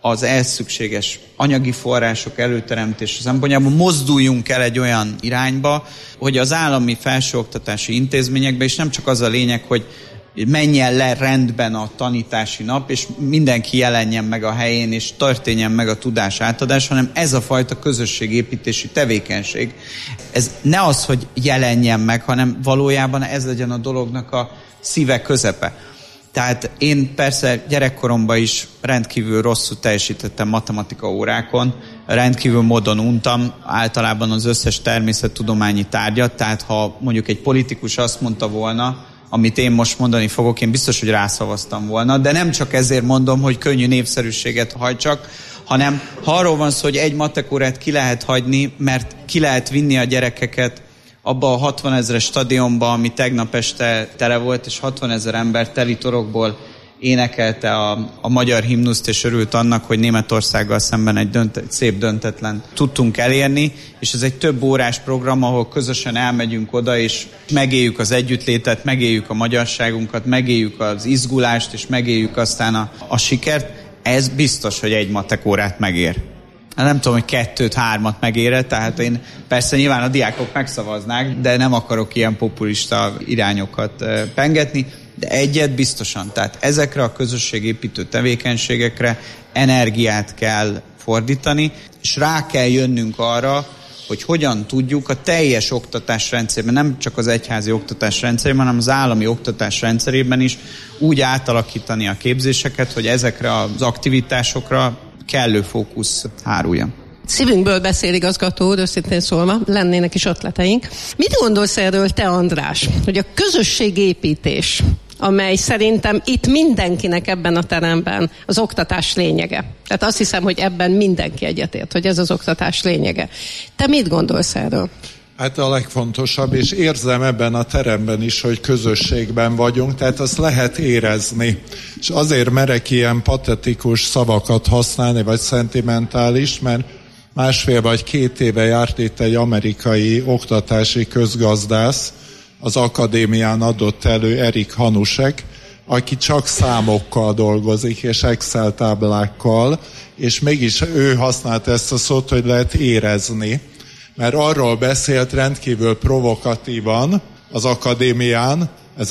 [SPEAKER 1] az ehhez szükséges anyagi források előteremtése szempontjából mozduljunk el egy olyan irányba, hogy az állami felsőoktatási intézményekben is nem csak az a lényeg, hogy menjen le rendben a tanítási nap, és mindenki jelenjen meg a helyén, és történjen meg a tudás átadás, hanem ez a fajta közösségépítési tevékenység. Ez ne az, hogy jelenjen meg, hanem valójában ez legyen a dolognak a szíve, közepe. Tehát én persze gyerekkoromban is rendkívül rosszul teljesítettem matematika órákon, rendkívül módon untam általában az összes természettudományi tárgyat, tehát ha mondjuk egy politikus azt mondta volna, amit én most mondani fogok, én biztos, hogy rászavaztam volna, de nem csak ezért mondom, hogy könnyű népszerűséget hajtsak, hanem ha arról van szó, hogy egy matekórát ki lehet hagyni, mert ki lehet vinni a gyerekeket abba a 60 000 stadionba, ami tegnap este tele volt, és 60 000 ember teli torokból énekelte a magyar himnuszt, és örült annak, hogy Németországgal szemben egy szép döntetlen tudtunk elérni, és ez egy több órás program, ahol közösen elmegyünk oda, és megéljük az együttlétet, megéljük a magyarságunkat, megéljük az izgulást, és megéljük aztán a sikert. Ez biztos, hogy egy matekórát megér. Nem tudom, hogy 2-3 megére, tehát én persze nyilván a diákok megszavaznák, de nem akarok ilyen populista irányokat pengetni, de egyet biztosan. Tehát ezekre a közösségépítő tevékenységekre energiát kell fordítani, és rá kell jönnünk arra, hogy hogyan tudjuk a teljes oktatás rendszerben, nem csak az egyházi oktatás rendszerében, hanem az állami oktatás rendszerében is úgy átalakítani a képzéseket, hogy ezekre az aktivitásokra kellő fókusz háruljon.
[SPEAKER 8] Szívünkből beszél, igazgató úr, őszintén szólva, lennének is ötleteink. Mit gondolsz erről te, András, hogy a közösségépítés, amely szerintem itt mindenkinek ebben a teremben az oktatás lényege. Tehát azt hiszem, hogy ebben mindenki egyetért, hogy ez az oktatás lényege. Te mit gondolsz erről?
[SPEAKER 10] Hát a legfontosabb, és érzem ebben a teremben is, hogy közösségben vagyunk, tehát azt lehet érezni. És azért merek ilyen patetikus szavakat használni, vagy szentimentális, mert 1,5 vagy 2 éve járt itt egy amerikai oktatási közgazdász, az akadémián adott elő Erik Hanusek, aki csak számokkal dolgozik, és Excel táblákkal, és mégis ő használt ezt a szót, hogy lehet érezni, mert arról beszélt rendkívül provokatívan az akadémián,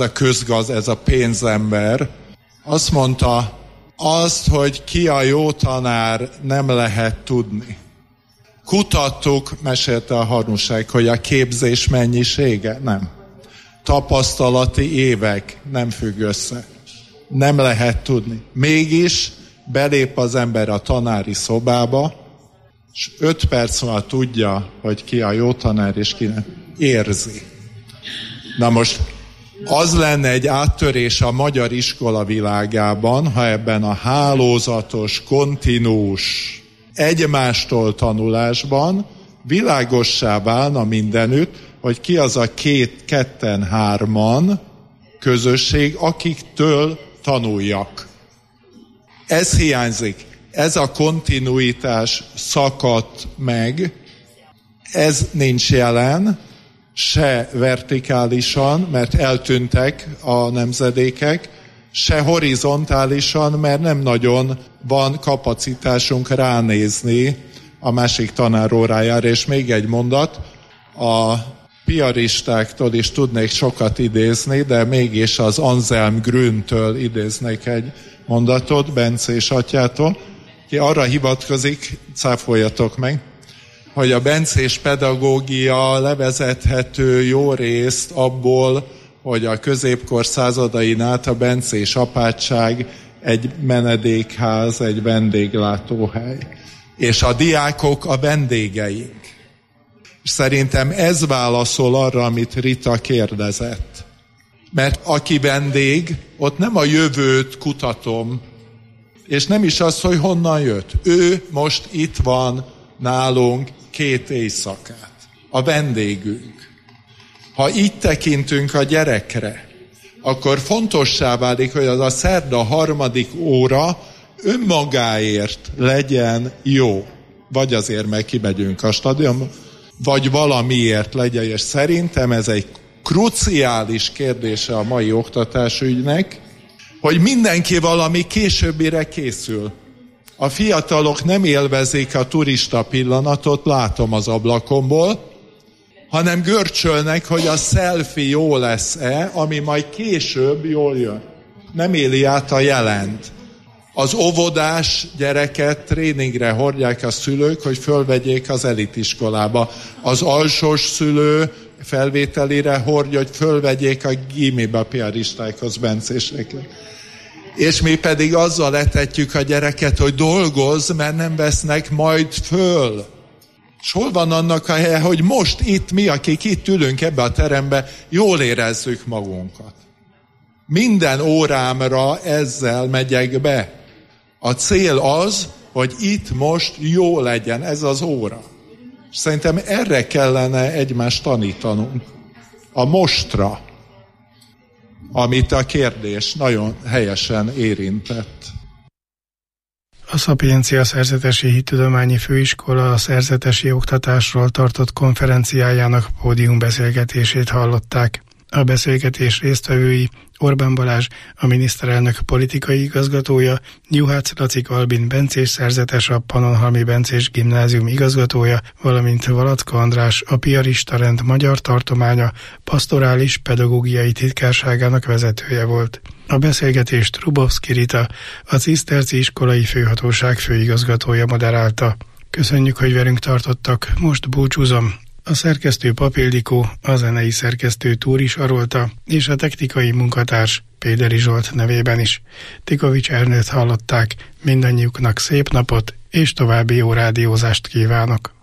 [SPEAKER 10] ez a pénzember, azt mondta, azt, hogy ki a jó tanár, nem lehet tudni. Kutattuk, mesélte a Hanusek, hogy a képzés mennyisége? Nem. Tapasztalati évek nem függ össze. Nem lehet tudni. Mégis belép az ember a tanári szobába, és 5 perc múlva tudja, hogy ki a jó tanár, és ki nem. Érzi. Na most az lenne egy áttörés a magyar iskola világában, ha ebben a hálózatos, kontinús, egymástól tanulásban világossá válna mindenütt, hogy ki az a 2-3 közösség, akiktől tanuljak. Ez hiányzik. Ez a kontinuitás szakadt meg, ez nincs jelen, se vertikálisan, mert eltűntek a nemzedékek, se horizontálisan, mert nem nagyon van kapacitásunk ránézni a másik tanár órájára. És még egy mondat, a piaristáktól is tudnék sokat idézni, de mégis az Anselm Grüntől idéznék egy mondatot, Bencés atyától, ki arra hivatkozik, cáfoljatok meg, hogy a bencés pedagógia levezethető jó részt abból, hogy a középkor századain át a bencés apátság egy menedékház, egy vendéglátóhely. És a diákok a vendégeink. Szerintem ez válaszol arra, amit Rita kérdezett. Mert aki vendég, ott nem a jövőt kutatom, és nem is az, hogy honnan jött. Ő most itt van nálunk 2 éjszakát. A vendégünk. Ha így tekintünk a gyerekre, akkor fontossá válik, hogy az a szerda 3. óra önmagáért legyen jó. Vagy azért, mert kimegyünk a stadionba, vagy valamiért legyen, és szerintem ez egy kruciális kérdése a mai oktatásügynek, hogy mindenki valami későbbire készül. A fiatalok nem élvezik a turista pillanatot, látom az ablakomból, hanem görcsölnek, hogy a selfie jó lesz-e, ami majd később jól jön. Nem éli át a jelent. Az óvodás gyereket tréningre hordják a szülők, hogy fölvegyék az elitiskolába. Az alsós szülő felvételire hordja, hogy fölvegyék a gimibe piaristákhoz, bencésekre. És mi pedig azzal etetjük a gyereket, hogy dolgozz, mert nem vesznek majd föl. És hol van annak a helye, hogy most itt mi, akik itt ülünk ebbe a terembe, jól érezzük magunkat. Minden órámra ezzel megyek be. A cél az, hogy itt most jó legyen ez az óra. És szerintem erre kellene egymást tanítanunk. A mostra, amit a kérdés nagyon helyesen érintett.
[SPEAKER 7] A Szapiencia Szerzetesi Hittudományi Főiskola a szerzetesi oktatásról tartott konferenciájának pódiumbeszélgetését hallották. A beszélgetés résztvevői Orbán Balázs, a miniszterelnök politikai igazgatója, Juhász Laci Albin bencés szerzetes, a Pannonhalmi Bencés Gimnázium igazgatója, valamint Valacka András, a piarista rend magyar tartománya pastorális pedagógiai titkárságának vezetője volt. A beszélgetést Rubovszki Rita, a Ciszterci Iskolai Főhatóság főigazgatója moderálta. Köszönjük, hogy velünk tartottak, most búcsúzom. A szerkesztő Pap Ildikó, a zenei szerkesztő Túri Sarolta és a technikai munkatárs Péderi Zsolt nevében is. Tikovics Ernőt hallották, mindannyiuknak szép napot és további jó rádiózást kívánok.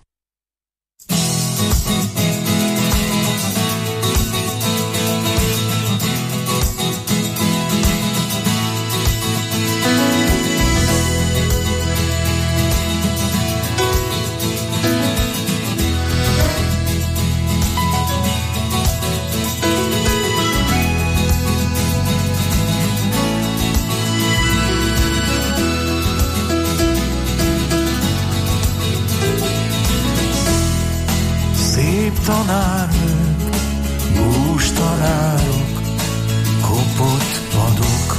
[SPEAKER 11] Tanárnők, bústanárok, kopott padok,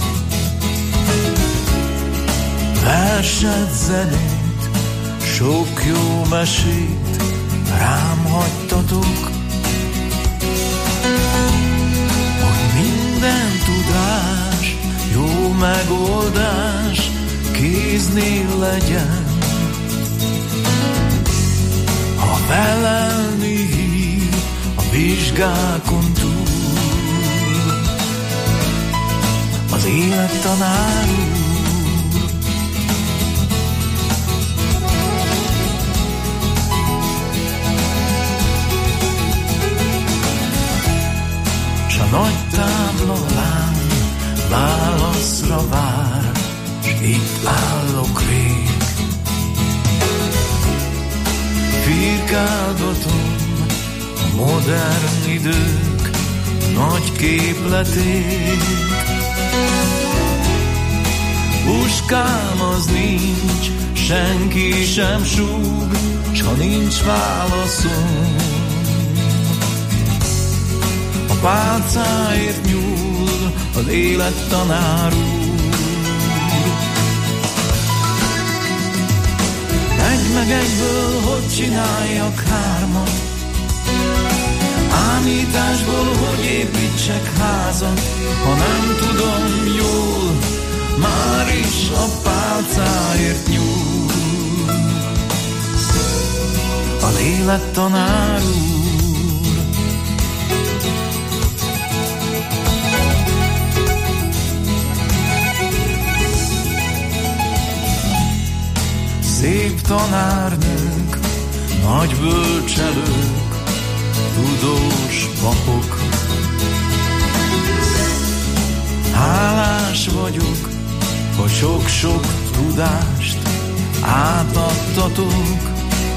[SPEAKER 11] verset, zenét, sok jó mesét rám hagytatok, hogy minden tudás, jó megoldás kéznél legyen. Ha felelni hív a vizsgákon túl, az élet tanár úr. S a nagy tábla lány válaszra vár, s itt állok rég. Firkálgatom a modern idők nagy képletét. Puskám az nincs, senki sem súg, s ha nincs válaszom, a pálcáért nyúl az élet tanár úr. Egy meg egyből, hogy csináljak hármat, ámításból, hogy építsek házat, ha nem tudom jól, már is a pálcáért nyúl az élet tanár úr. Szép tanárnők, nagy bölcselők, tudós papok. Hálás vagyok, hogy sok-sok tudást átadtatok,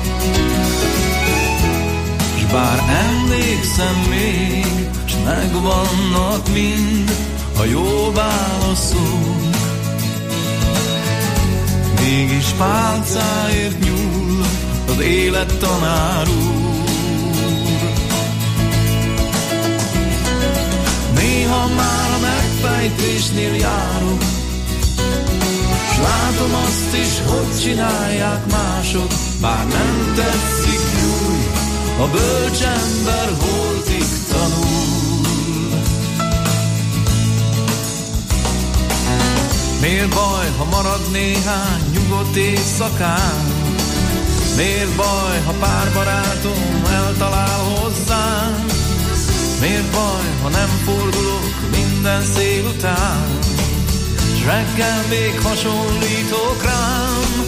[SPEAKER 11] s bár emlékszem még, s megvannak mind a jó válaszok, mégis pálcáért nyúl az élet tanár úr. Néha már a megfejtésnél járok, s látom azt,
[SPEAKER 13] azt is, hogy csinálják mások, bár nem tetszik, nyúj, a bölcsember holtig tanul. Miért baj, ha marad néhány nyugodt éjszakán? Miért baj, ha pár barátom eltalál hozzám? Miért baj, ha nem fordulok minden szél után, s reggel még hasonlítok rám?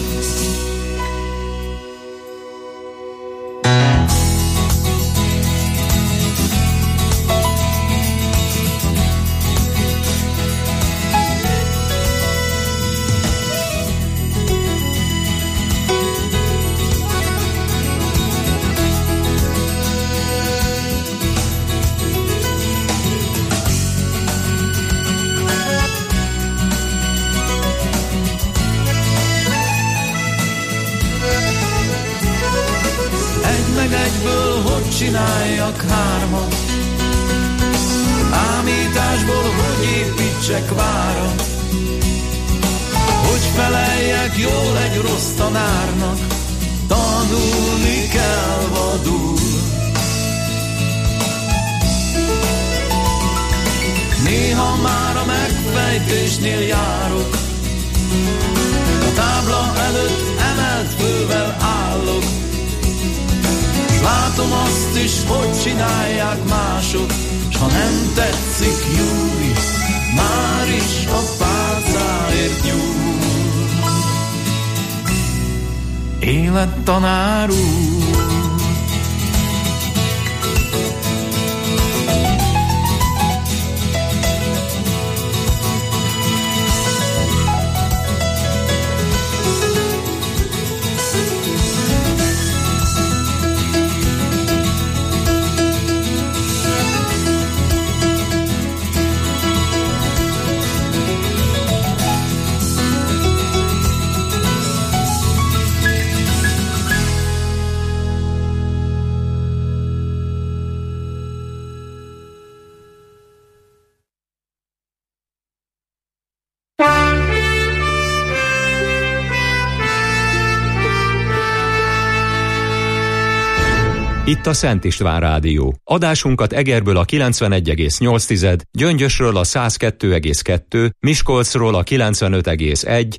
[SPEAKER 13] Egyből hogy csináljak hármat, ámításból hogy építsek várat, hogy feleljek jól egy rossz tanárnak, tanulni kell vadul. Néha már a megfejtésnél járok, a tábla előtt emelt fővel állok, látom azt is, hogy csinálják mások, s ha nem tetszik, júj, már is a pálcáért nyúl. Élettanár úr,
[SPEAKER 14] Itt a Szent István Rádió. Adásunkat Egerből a 91,8, Gyöngyösről a 102,2, Miskolcról a 95,1,